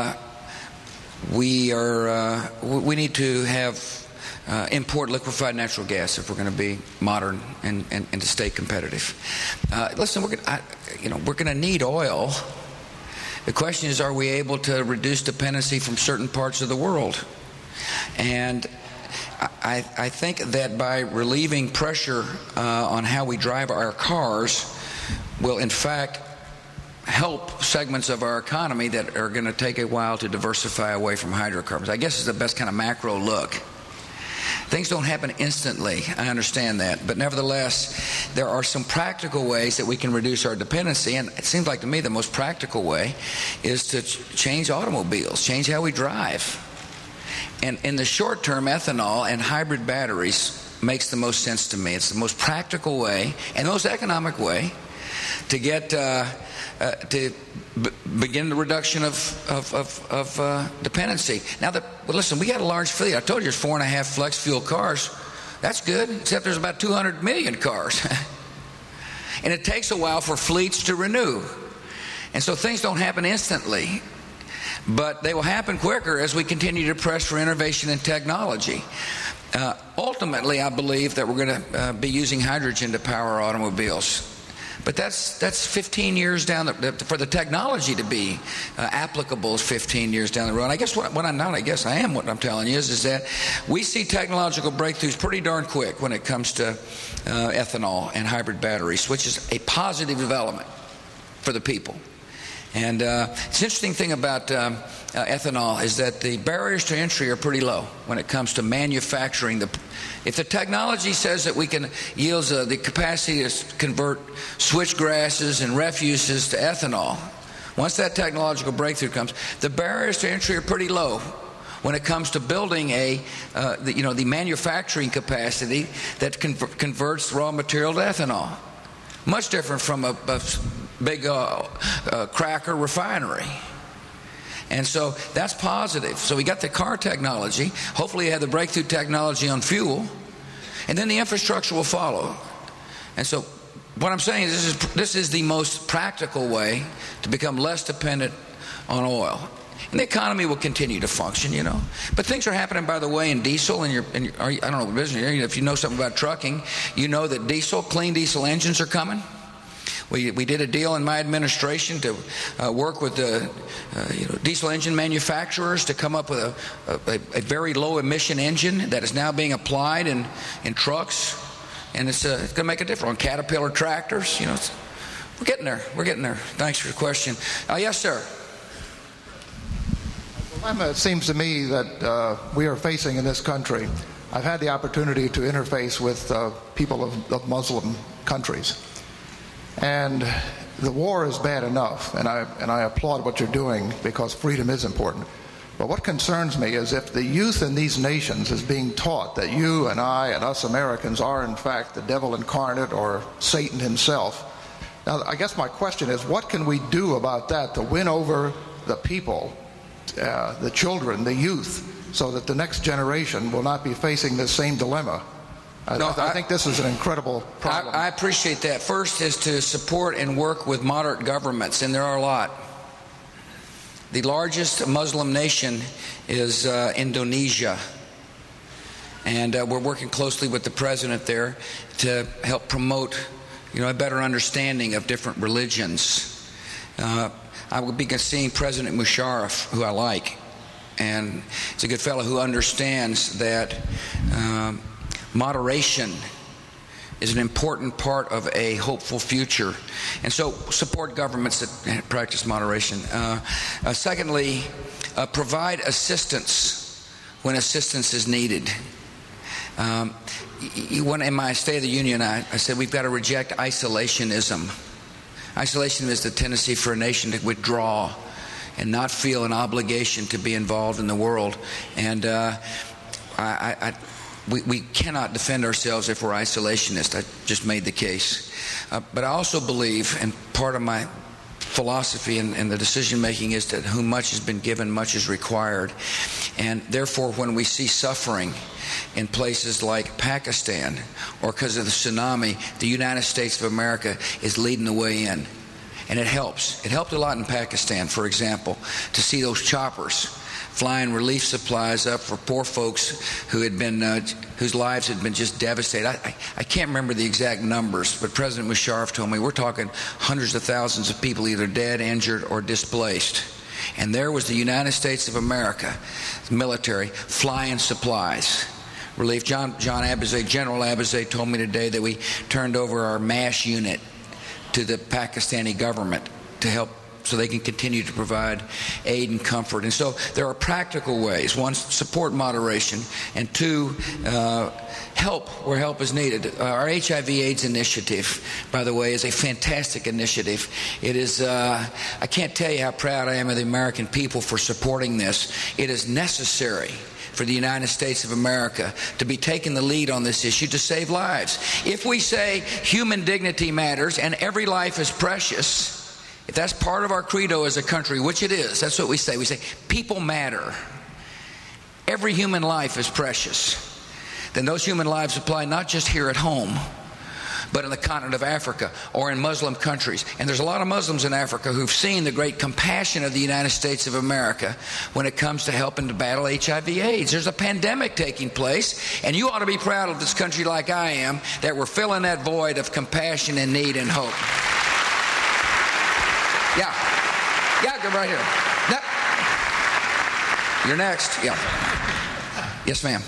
we need to have import liquefied natural gas if we're going to be modern and to stay competitive. Listen, we're going to need oil. The question is, are we able to reduce dependency from certain parts of the world? And I think that by relieving pressure on how we drive our cars will, in fact, help segments of our economy that are going to take a while to diversify away from hydrocarbons. I guess it's the best kind of macro look. Things don't happen instantly, I understand that, but nevertheless, there are some practical ways that we can reduce our dependency, and it seems like to me the most practical way is to change automobiles, change how we drive. And in the short term, ethanol and hybrid batteries makes the most sense to me. It's the most practical way and the most economic way to get begin the reduction of dependency. Now, listen, we got a large fleet. I told you there's 4.5 flex fuel cars. That's good, except there's about 200 million cars. And it takes a while for fleets to renew. And so things don't happen instantly. But they will happen quicker as we continue to press for innovation and technology. Ultimately, I believe that we're going to be using hydrogen to power automobiles. But that's 15 years down for the technology to be applicable is 15 years down the road. And I guess what I'm telling you is that we see technological breakthroughs pretty darn quick when it comes to ethanol and hybrid batteries, which is a positive development for the people. And it's an interesting thing about ethanol is that the barriers to entry are pretty low when it comes to manufacturing. If the technology says that we can yield the capacity to convert switchgrasses and refuses to ethanol, once that technological breakthrough comes, the barriers to entry are pretty low when it comes to building the manufacturing capacity that converts raw material to ethanol. Much different from a big cracker refinery. And so that's positive. So we got the car technology. Hopefully you have the breakthrough technology on fuel. And then the infrastructure will follow. And so what I'm saying is this is the most practical way to become less dependent on oil. And the economy will continue to function, But things are happening, by the way, in diesel. I don't know what business you're in. If you know something about trucking, you know that clean diesel engines are coming. We did a deal in my administration to work with the diesel engine manufacturers to come up with a very low emission engine that is now being applied in trucks, and it's going to make a difference on Caterpillar tractors. We're getting there. We're getting there. Thanks for the question. Yes, sir. It seems to me that we are facing in this country, I've had the opportunity to interface with people of Muslim countries. And the war is bad enough, and I applaud what you're doing because freedom is important. But what concerns me is if the youth in these nations is being taught that you and I and us Americans are in fact the devil incarnate or Satan himself. Now, I guess my question is, what can we do about that to win over the people, the children, the youth, so that the next generation will not be facing this same dilemma? I think this is an incredible problem. I appreciate that. First is to support and work with moderate governments, and there are a lot. The largest Muslim nation is Indonesia, and we're working closely with the president there to help promote, a better understanding of different religions. I will be seeing President Musharraf, who I like, and he's a good fellow who understands that moderation is an important part of a hopeful future. And so support governments that practice moderation. Secondly, provide assistance when assistance is needed. In my State of the Union, I said we've got to reject isolationism. Isolationism is the tendency for a nation to withdraw and not feel an obligation to be involved in the world. And we cannot defend ourselves if we're isolationist. I just made the case. But I also believe, and part of my philosophy and the decision making is that whom much has been given, much is required. And therefore, when we see suffering in places like Pakistan or because of the tsunami, the United States of America is leading the way in. And it helps. It helped a lot in Pakistan, for example, to see those choppers flying relief supplies up for poor folks who had been, whose lives had been just devastated. I can't remember the exact numbers, but President Musharraf told me we're talking hundreds of thousands of people either dead, injured, or displaced. And there was the United States of America, military, flying supplies. Relief. John Abizaid, General Abizaid told me today that we turned over our MASH unit to the Pakistani government to help so they can continue to provide aid and comfort. And so there are practical ways. One, support moderation, and two, help where help is needed. Our HIV/AIDS initiative, by the way, is a fantastic initiative. It is, I can't tell you how proud I am of the American people for supporting this. It is necessary for the United States of America to be taking the lead on this issue to save lives. If we say human dignity matters and every life is precious, if that's part of our credo as a country, which it is, that's what we say. We say people matter. Every human life is precious. Then those human lives apply not just here at home, but in the continent of Africa or in Muslim countries. And there's a lot of Muslims in Africa who've seen the great compassion of the United States of America when it comes to helping to battle HIV/AIDS. There's a pandemic taking place, and you ought to be proud of this country like I am, that we're filling that void of compassion and need and hope. Yeah, go right here. Yep. You're next. Yeah. Yes, ma'am.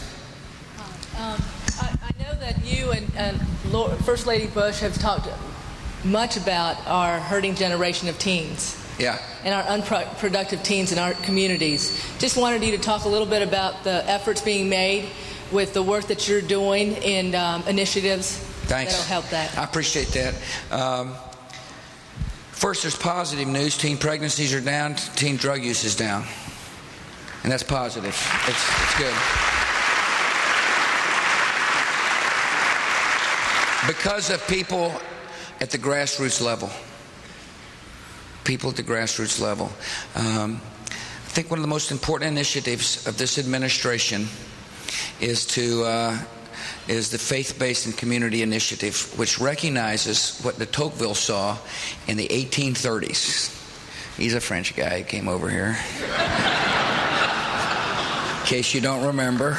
I know that you and First Lady Bush have talked much about our hurting generation of teens. Yeah. And our unproductive teens in our communities. Just wanted you to talk a little bit about the efforts being made with the work that you're doing in initiatives. Thanks. That'll help that. I appreciate that. First, there's positive news. Teen pregnancies are down. Teen drug use is down. And that's positive. It's good. Because of people at the grassroots level. People at the grassroots level. I think one of the most important initiatives of this administration is the Faith-Based and Community Initiative, which recognizes what de Tocqueville saw in the 1830s. He's a French guy who came over here. In case you don't remember.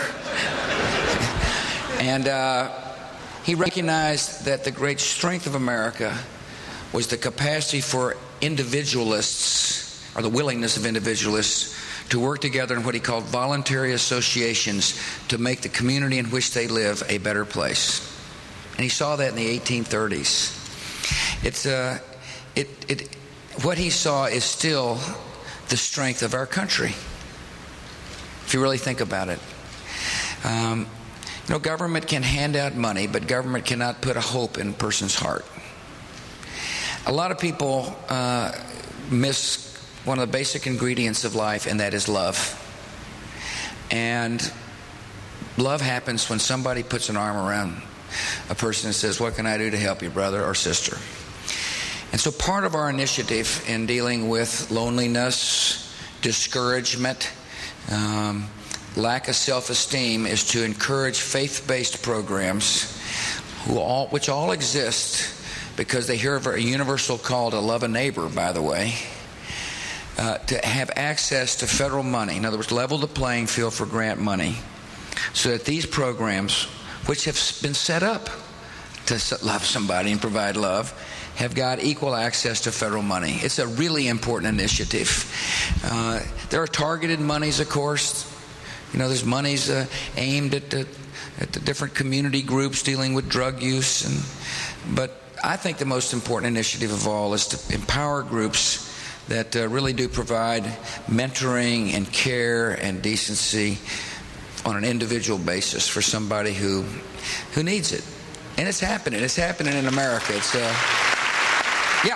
And he recognized that the great strength of America was the capacity for individualists, or the willingness of individualists, to work together in what he called voluntary associations to make the community in which they live a better place. And he saw that in the 1830s. what he saw is still the strength of our country, if you really think about it. Government can hand out money, but government cannot put a hope in a person's heart. A lot of people miss one of the basic ingredients of life, and that is love. And love happens when somebody puts an arm around a person and says, "What can I do to help you, brother or sister?" And so part of our initiative in dealing with loneliness, discouragement, lack of self-esteem is to encourage faith-based programs which all exist because they hear a universal call to love a neighbor, by the way, to have access to federal money. In other words, level the playing field for grant money so that these programs, which have been set up to love somebody and provide love, have got equal access to federal money. It's a really important initiative. There are targeted monies, of course. There's monies aimed at the different community groups dealing with drug use. But I think the most important initiative of all is to empower groups that really do provide mentoring and care and decency on an individual basis for somebody who needs it. And it's happening. It's happening in America. It's yeah.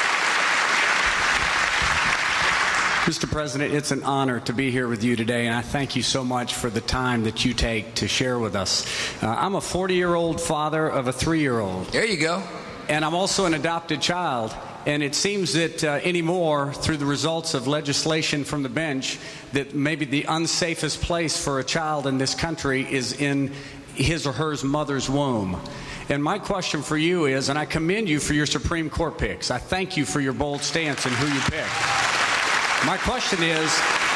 Mr. President, it's an honor to be here with you today, and I thank you so much for the time that you take to share with us. I'm a 40-year-old father of a 3-year-old. There you go. And I'm also an adopted child. And it seems that anymore, through the results of legislation from the bench, that maybe the unsafest place for a child in this country is in his or her mother's womb. And my question for you is, and I commend you for your Supreme Court picks. I thank you for your bold stance in who you pick. My question is,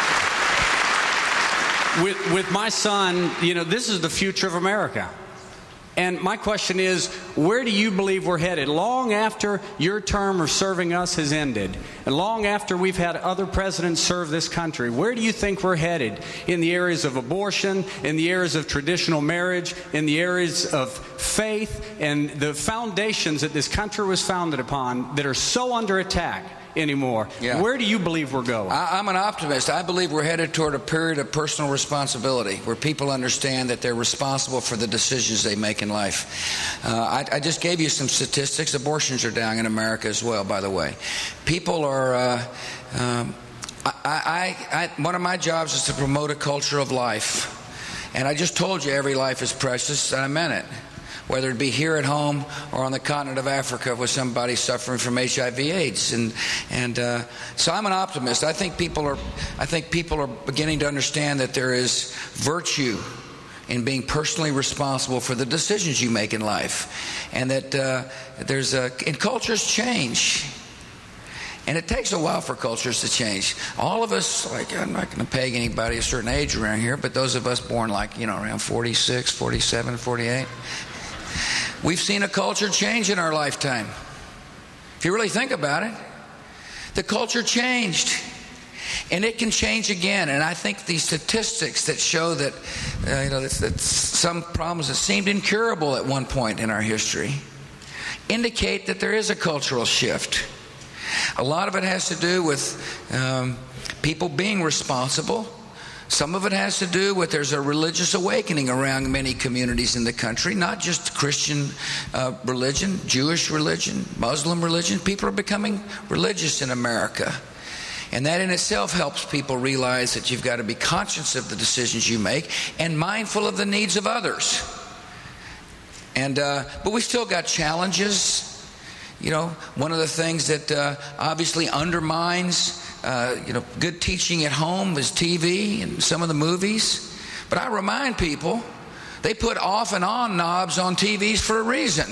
with my son, this is the future of America. And my question is, where do you believe we're headed? Long after your term of serving us has ended, and long after we've had other presidents serve this country, where do you think we're headed in the areas of abortion, in the areas of traditional marriage, in the areas of faith, and the foundations that this country was founded upon that are so under attack anymore? Yeah. Where do you believe we're going? I'm an optimist. I believe we're headed toward a period of personal responsibility where people understand that they're responsible for the decisions they make in life. I just gave you some statistics. Abortions are down in America as well, by the way. People are one of my jobs is to promote a culture of life, and I just told you every life is precious, and I meant it, whether it be here at home or on the continent of Africa with somebody suffering from HIV/AIDS. And so I'm an optimist. I think people are beginning to understand that there is virtue in being personally responsible for the decisions you make in life, and that and cultures change. And it takes a while for cultures to change. All of us, I'm not going to peg anybody a certain age around here, but those of us born around 46, 47, 48, we've seen a culture change in our lifetime. If you really think about it, the culture changed. And it can change again. And I think these statistics that show that, that some problems that seemed incurable at one point in our history indicate that there is a cultural shift. A lot of it has to do with people being responsible. Some of it has to do with there's a religious awakening around many communities in the country, not just Christian religion, Jewish religion, Muslim religion. People are becoming religious in America. And that in itself helps people realize that you've got to be conscious of the decisions you make and mindful of the needs of others. And but we still got challenges. One of the things that obviously undermines good teaching at home is TV and some of the movies. But I remind people, they put off and on knobs on TVs for a reason.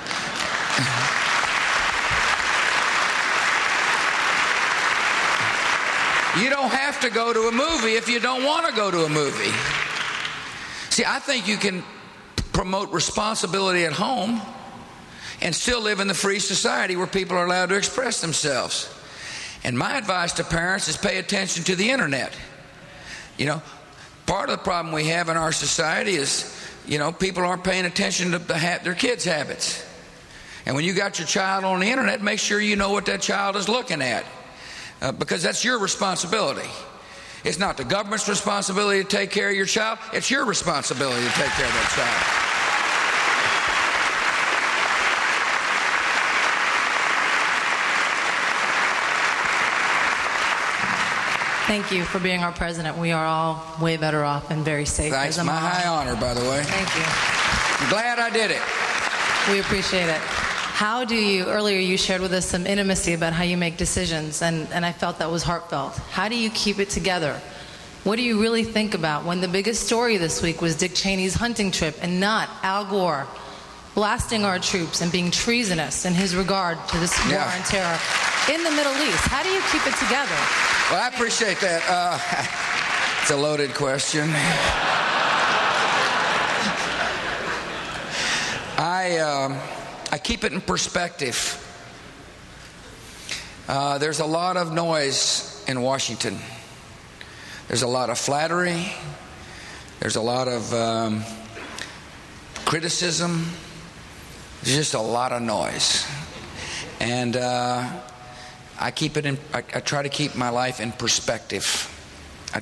You don't have to go to a movie if you don't want to go to a movie. See, I think you can promote responsibility at home and still live in the free society where people are allowed to express themselves. And my advice to parents is pay attention to the internet. Part of the problem we have in our society is, people aren't paying attention to their kids' habits. And when you got your child on the internet, make sure you know what that child is looking at, because that's your responsibility. It's not the government's responsibility to take care of your child. It's your responsibility to take care of that child. Thank you for being our president. We are all way better off and very safe. That's my high honor, by the way. Thank you. I'm glad I did it. We appreciate it. How do you, earlier you shared with us some intimacy about how you make decisions, and I felt that was heartfelt. How do you keep it together? What do you really think about when the biggest story this week was Dick Cheney's hunting trip and not Al Gore blasting our troops and being treasonous in his regard to this war on terror in the Middle East? How do you keep it together? Well, I appreciate that. It's a loaded question. I keep it in perspective. There's a lot of noise in Washington. There's a lot of flattery. There's a lot of criticism. There's just a lot of noise. And I try to keep my life in perspective. I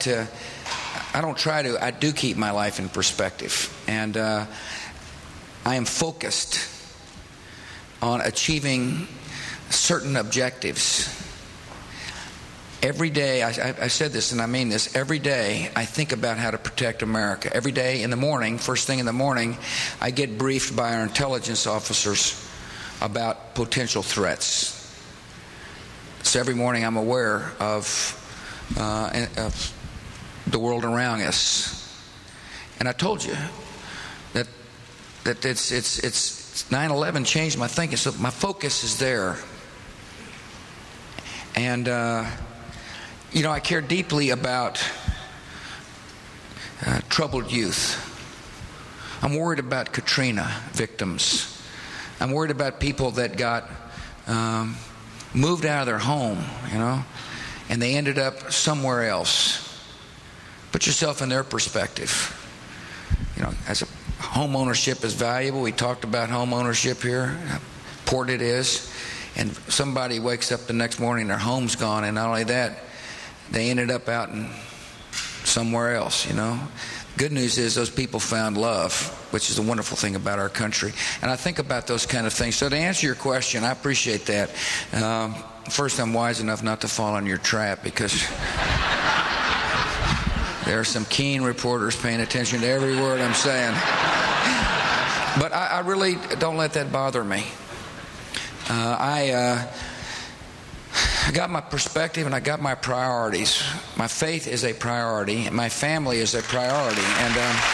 do keep my life in perspective. And I am focused on achieving certain objectives. Every day, I said this and I mean this, every day I think about how to protect America. Every day in the morning, first thing in the morning, I get briefed by our intelligence officers about potential threats. So every morning I'm aware of the world around us. And I told you that it's 9/11 changed my thinking, so my focus is there. And I care deeply about troubled youth. I'm worried about Katrina victims. I'm worried about people that got moved out of their home, and they ended up somewhere else. Put yourself in their perspective. As home ownership is valuable. We talked about home ownership here, how important it is. And somebody wakes up the next morning, their home's gone, and not only that, they ended up out in somewhere else, Good news is those people found love, which is a wonderful thing about our country. And I think about those kind of things. So to answer your question, I appreciate that. First, I'm wise enough not to fall in your trap, because there are some keen reporters paying attention to every word I'm saying. But I really don't let that bother me. I got my perspective and I got my priorities. My faith is a priority, and my family is a priority. And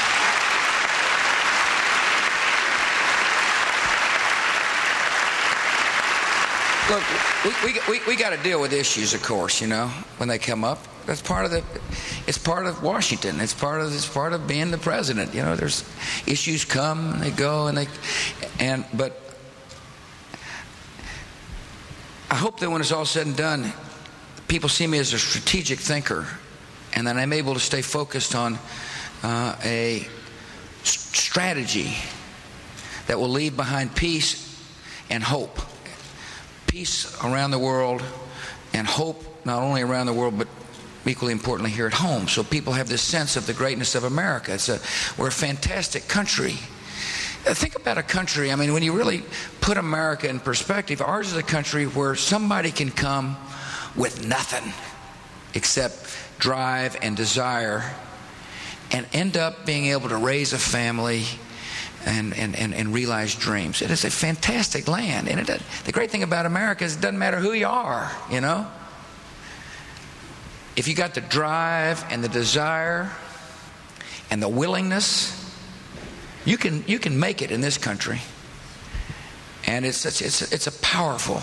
look, we got to deal with issues, of course, when they come up. That's part of it's part of Washington. It's part of being the president. There's issues come and they go, but I hope that when it's all said and done, people see me as a strategic thinker, and that I'm able to stay focused on a strategy that will leave behind peace and hope. Peace around the world, and hope not only around the world, but equally importantly here at home. So people have this sense of the greatness of America. We're a fantastic country. Think about a country, when you really put America in perspective, ours is a country where somebody can come with nothing except drive and desire and end up being able to raise a family and realize dreams. It is a fantastic land. And the great thing about America is it doesn't matter who you are, If you got the drive and the desire and the willingness, you can make it in this country. And it's a powerful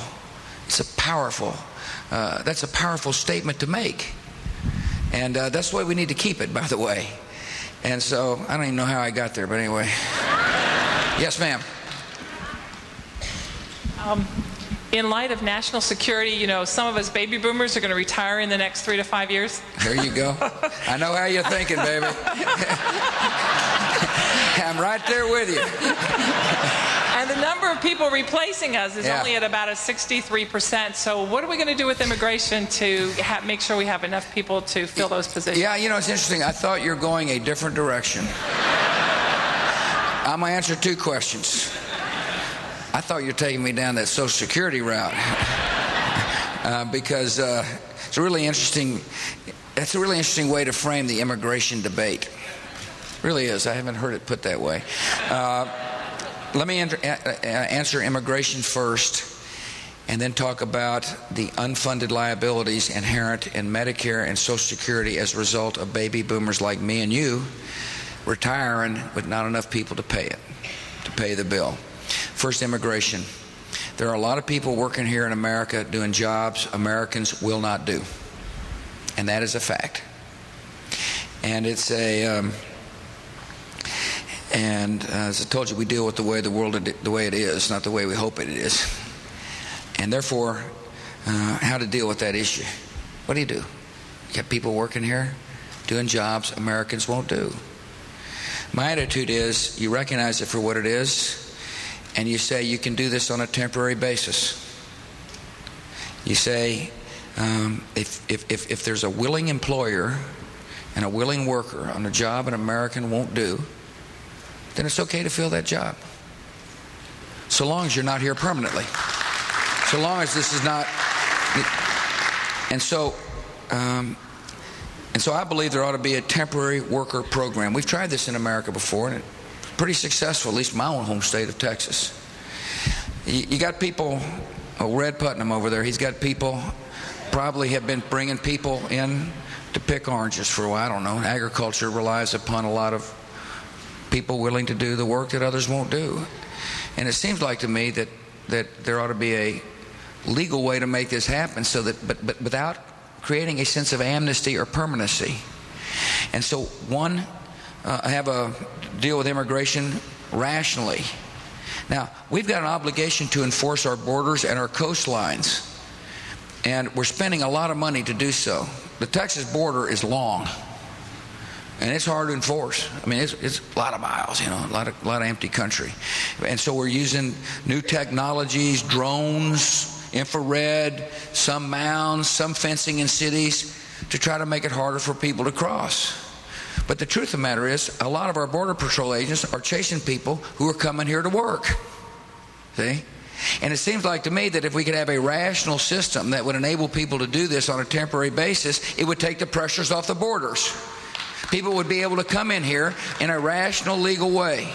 that's a powerful statement to make. And that's the way we need to keep it, by the way. And so I don't even know how I got there, but anyway. Yes, ma'am. In light of national security, some of us baby boomers are going to retire in the next 3 to 5 years. There you go. I know how you're thinking, baby. I'm right there with you. And the number of people replacing us is only at about a 63%. So what are we going to do with immigration to make sure we have enough people to fill those positions? Yeah, it's interesting. I thought you were going a different direction. I'm going to answer two questions. I thought you were taking me down that Social Security route because it's a really interesting. That's a really interesting way to frame the immigration debate. It really is. I haven't heard it put that way. Let me answer immigration first, and then talk about the unfunded liabilities inherent in Medicare and Social Security as a result of baby boomers like me and you retiring with not enough people to pay the bill. First, immigration. There are a lot of people working here in America doing jobs Americans will not do, and that is a fact. And it's as I told you, we deal with the way the world the way it is, not the way we hope it is. And therefore, how to deal with that issue? What do? You got people working here doing jobs Americans won't do. My attitude is you recognize it for what it is, and you say you can do this on a temporary basis. You say if there's a willing employer and a willing worker on a job an American won't do, then it's okay to fill that job. So long as you're not here permanently. So long as this is not. And so I believe there ought to be a temporary worker program. We've tried this in America before, and it's pretty successful, at least in my own home state of Texas. You got people, Red Putnam over there, he's got people, probably have been bringing people in to pick oranges for a while. I don't know. Agriculture relies upon a lot of people willing to do the work that others won't do. And it seems like to me that there ought to be a legal way to make this happen, so that but without creating a sense of amnesty or permanency. And so have a deal with immigration rationally. Now, we've got an obligation to enforce our borders and our coastlines, and we're spending a lot of money to do so. The Texas border is long, and it's hard to enforce. I mean, it's a lot of miles, a lot of empty country. And so we're using new technologies, drones, infrared, some mounds, some fencing in cities to try to make it harder for people to cross. But the truth of the matter is, a lot of our Border Patrol agents are chasing people who are coming here to work. See? And it seems like to me that if we could have a rational system that would enable people to do this on a temporary basis, it would take the pressures off the borders. People would be able to come in here in a rational, legal way.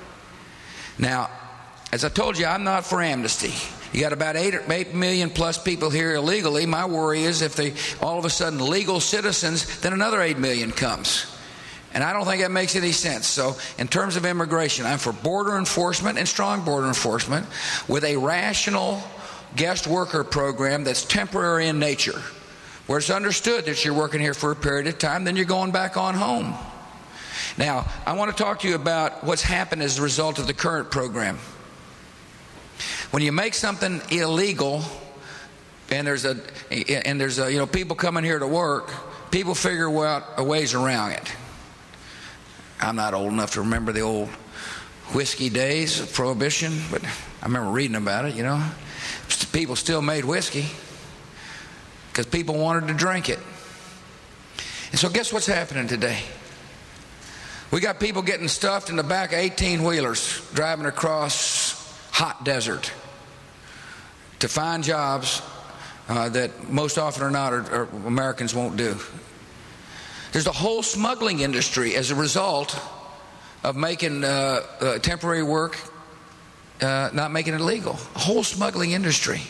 Now, as I told you, I'm not for amnesty. You got about 8 million plus people here illegally. My worry is if they all of a sudden legal citizens, then another 8 million comes. And I don't think that makes any sense. So in terms of immigration, I'm for border enforcement and strong border enforcement with a rational guest worker program that's temporary in nature, where it's understood that you're working here for a period of time, then you're going back on home. Now, I want to talk to you about what's happened as a result of the current program. When you make something illegal, and there's people coming here to work, people figure out ways around it. I'm not old enough to remember the old whiskey days of Prohibition, but I remember reading about it. People still made whiskey because people wanted to drink it. And so guess what's happening today? We got people getting stuffed in the back of 18-wheelers driving across hot desert to find jobs that most often or not are Americans won't do. There's a whole smuggling industry as a result of making temporary work, not making it legal. A whole smuggling industry.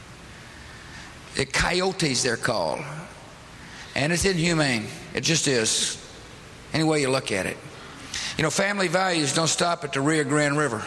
The coyotes, they're called. And it's inhumane. It just is. Any way you look at it. Family values don't stop at the Rio Grande River.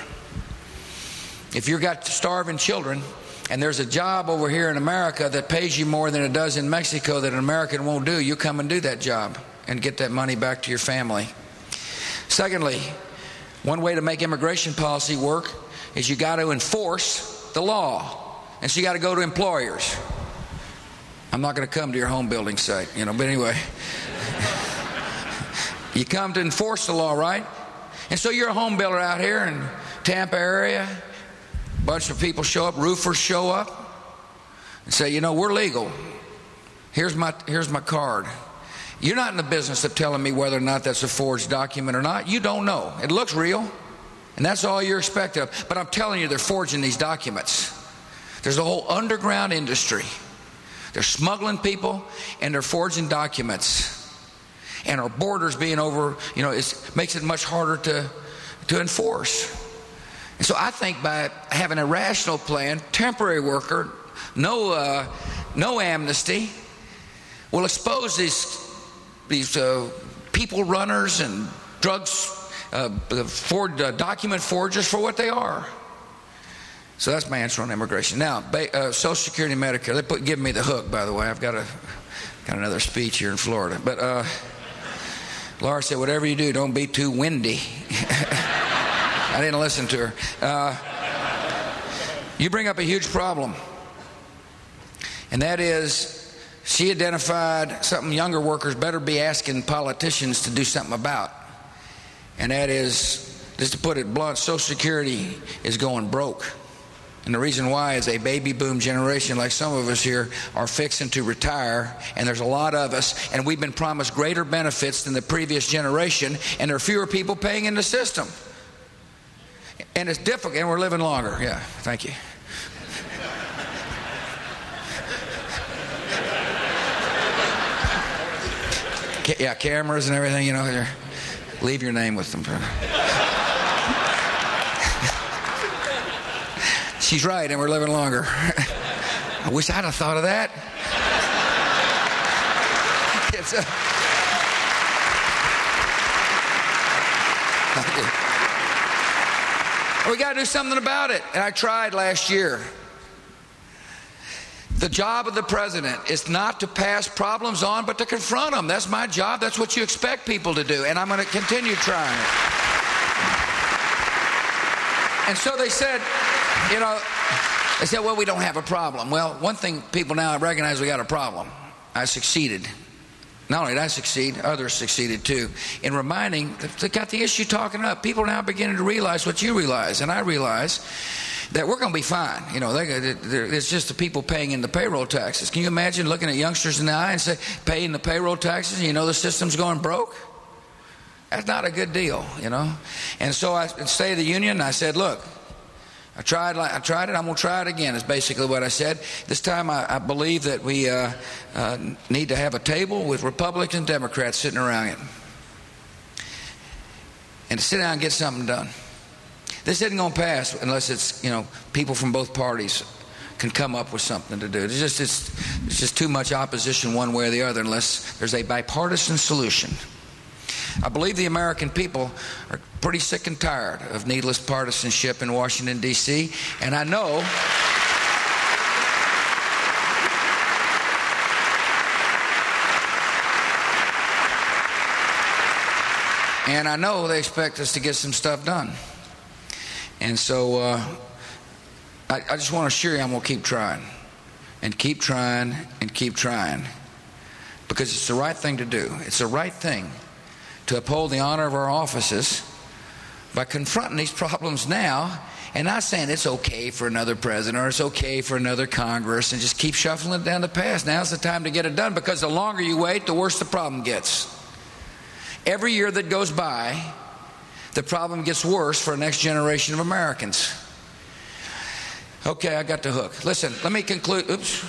If you've got starving children, and there's a job over here in America that pays you more than it does in Mexico that an American won't do, you come and do that job and get that money back to your family. Secondly, one way to make immigration policy work is you got to enforce the law. And so you got to go to employers. I'm not going to come to your home building site, but anyway. You come to enforce the law, right? And so you're a home builder out here in Tampa area. A bunch of people show up, roofers show up, and say, you know, we're legal. Here's my card. You're not in the business of telling me whether or not that's a forged document or not. You don't know. It looks real, and that's all you're expected of. But I'm telling you, they're forging these documents. There's a whole underground industry. They're smuggling people, and they're forging documents. And our borders being over, you know, makes it much harder to enforce. And so I think by having a rational plan, temporary worker, no amnesty, will expose these people runners and document forgers for what they are. So that's my answer on immigration. Now, Social Security and Medicare. They give me the hook, by the way. I've got another speech here in Florida. But Laura said, whatever you do, don't be too windy. I didn't listen to her. You bring up a huge problem. And that is, she identified something younger workers better be asking politicians to do something about. And that is, just to put it blunt, Social Security is going broke. And the reason why is a baby boom generation like some of us here are fixing to retire, and there's a lot of us, and we've been promised greater benefits than the previous generation, and there are fewer people paying in the system. And it's difficult, and we're living longer. Yeah, thank you. Yeah, cameras and everything, you know, leave your name with them. She's right, and we're living longer. I wish I'd have thought of that. We got to do something about it. And I tried last year. The job of the president is not to pass problems on, but to confront them. That's my job. That's what you expect people to do. And I'm going to continue trying it. And so they said, you know, they said, well, we don't have a problem. Well, one thing people now recognize, we got a problem. I succeeded. Not only did I succeed, others succeeded too, in reminding, they got the issue talking up. People are now beginning to realize what you realize, and I realize that we're going to be fine. You know, it's just the people paying in the payroll taxes. Can you imagine looking at youngsters in the eye and say, paying the payroll taxes, and you know the system's going broke? That's not a good deal, you know. And so I, at State of the Union, I said, look, I tried it, I'm going to try it again, is basically what I said. This time I believe that we need to have a table with Republicans and Democrats sitting around it. And to sit down and get something done. This isn't going to pass unless it's, you know, people from both parties can come up with something to do. It's just too much opposition one way or the other unless there's a bipartisan solution. I believe the American people are pretty sick and tired of needless partisanship in Washington, D.C., and I know they expect us to get some stuff done. And so I just want to assure you I'm going to keep trying and keep trying and keep trying, because it's the right thing to do. It's the right thing to uphold the honor of our offices by confronting these problems now and not saying it's okay for another president or it's okay for another Congress and just keep shuffling it down the path. Now's the time to get it done, because the longer you wait, the worse the problem gets. Every year that goes by, the problem gets worse for the next generation of Americans. Okay, I got the hook. Listen, let me conclude. Oops.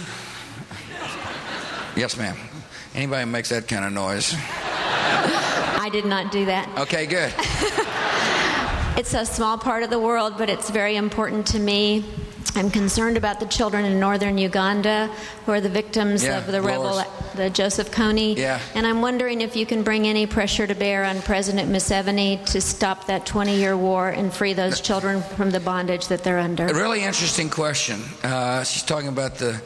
Yes, ma'am. Anybody makes that kind of noise? I did not do that. Okay, good. It's a small part of the world, but it's very important to me. I'm concerned about the children in northern Uganda who are the victims of the rebel, the Joseph Kony. Yeah. And I'm wondering if you can bring any pressure to bear on President Museveni to stop that 20-year war and free those children from the bondage that they're under. A really interesting question. She's talking about the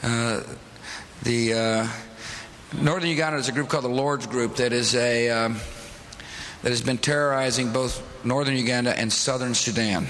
Northern Uganda is a group called the Lord's Group that is that has been terrorizing both northern Uganda and southern Sudan.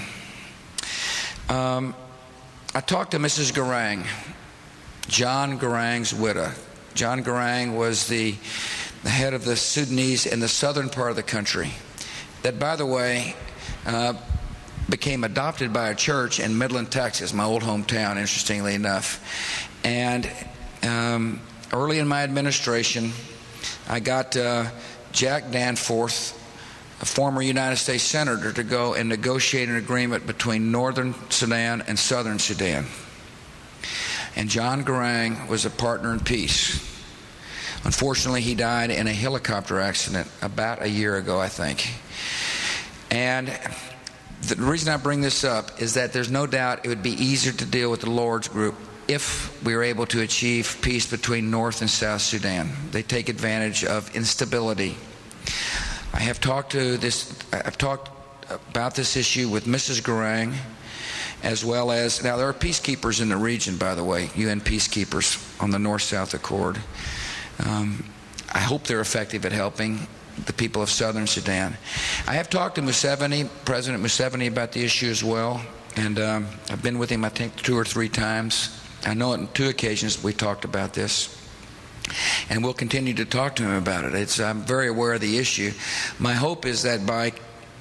I talked to Mrs. Garang, John Garang's widow. John Garang was the head of the Sudanese in the southern part of the country. that, by the way, became adopted by a church in Midland, Texas, my old hometown, interestingly enough. And early in my administration, I got Jack Danforth, a former United States Senator, to go and negotiate an agreement between Northern Sudan and Southern Sudan. And John Garang was a partner in peace. Unfortunately, he died in a helicopter accident about a year ago, I think. And the reason I bring this up is that there's no doubt it would be easier to deal with the Lord's Group if we were able to achieve peace between North and South Sudan. They take advantage of instability. I've talked about this issue with Mrs. Garang, as well as, now there are peacekeepers in the region, by the way, UN peacekeepers on the North-South Accord. I hope they're effective at helping the people of Southern Sudan. I have talked to Museveni, President Museveni, about the issue as well, and I've been with him, I think, 2 or 3 times. I know on 2 occasions we talked about this, and we'll continue to talk to him about it. I'm very aware of the issue. My hope is that by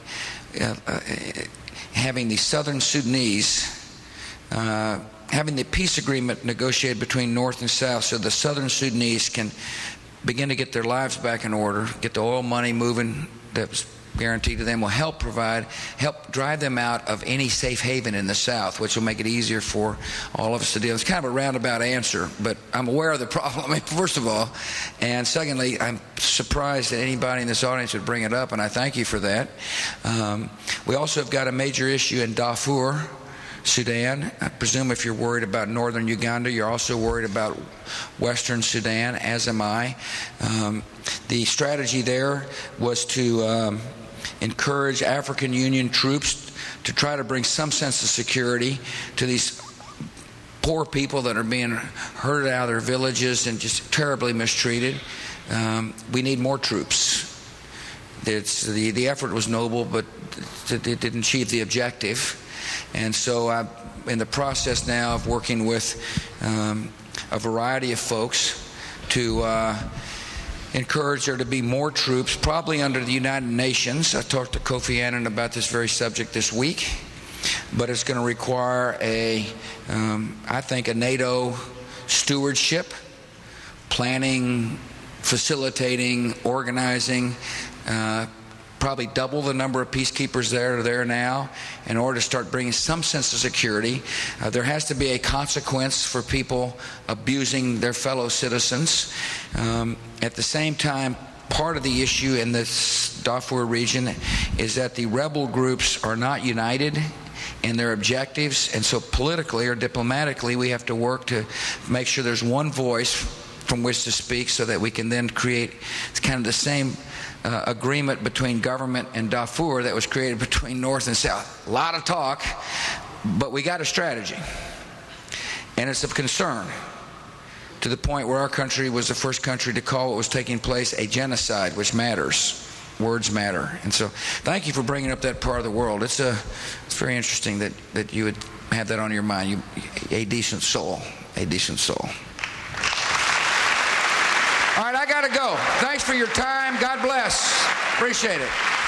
having the Southern Sudanese having the peace agreement negotiated between North and South, so the Southern Sudanese can begin to get their lives back in order, get the oil money moving that was guaranteed to them, will help drive them out of any safe haven in the South, which will make it easier for all of us to deal. It's kind of a roundabout answer, but I'm aware of the problem, first of all. And secondly, I'm surprised that anybody in this audience would bring it up, and I thank you for that. We also have got a major issue in Darfur, Sudan. I presume if you're worried about northern Uganda, you're also worried about western Sudan, as am I. The strategy there was to encourage African Union troops to try to bring some sense of security to these poor people that are being herded out of their villages and just terribly mistreated. We need more troops. The effort was noble, but it didn't achieve the objective. And so I'm in the process now of working with a variety of folks to encourage there to be more troops, probably under the United Nations. I talked to Kofi Annan about this very subject this week, but it's going to require I think, a NATO stewardship, planning, facilitating, organizing, probably double the number of peacekeepers that are there now in order to start bringing some sense of security. There has to be a consequence for people abusing their fellow citizens. At the same time, part of the issue in this Darfur region is that the rebel groups are not united in their objectives, and so politically or diplomatically we have to work to make sure there's one voice from which to speak, so that we can then create kind of the same agreement between government and Darfur that was created between North and South. A lot of talk, but we got a strategy, and it's of concern, to the point where our country was the first country to call what was taking place a genocide, which matters. Words matter. And so thank you for bringing up that part of the world. It's very interesting that you would have that on your mind. A decent soul. All right, I got to go. Thanks for your time. God bless. Appreciate it.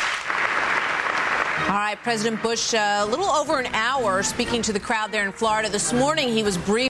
All right, President Bush, a little over an hour speaking to the crowd there in Florida. This morning he was briefed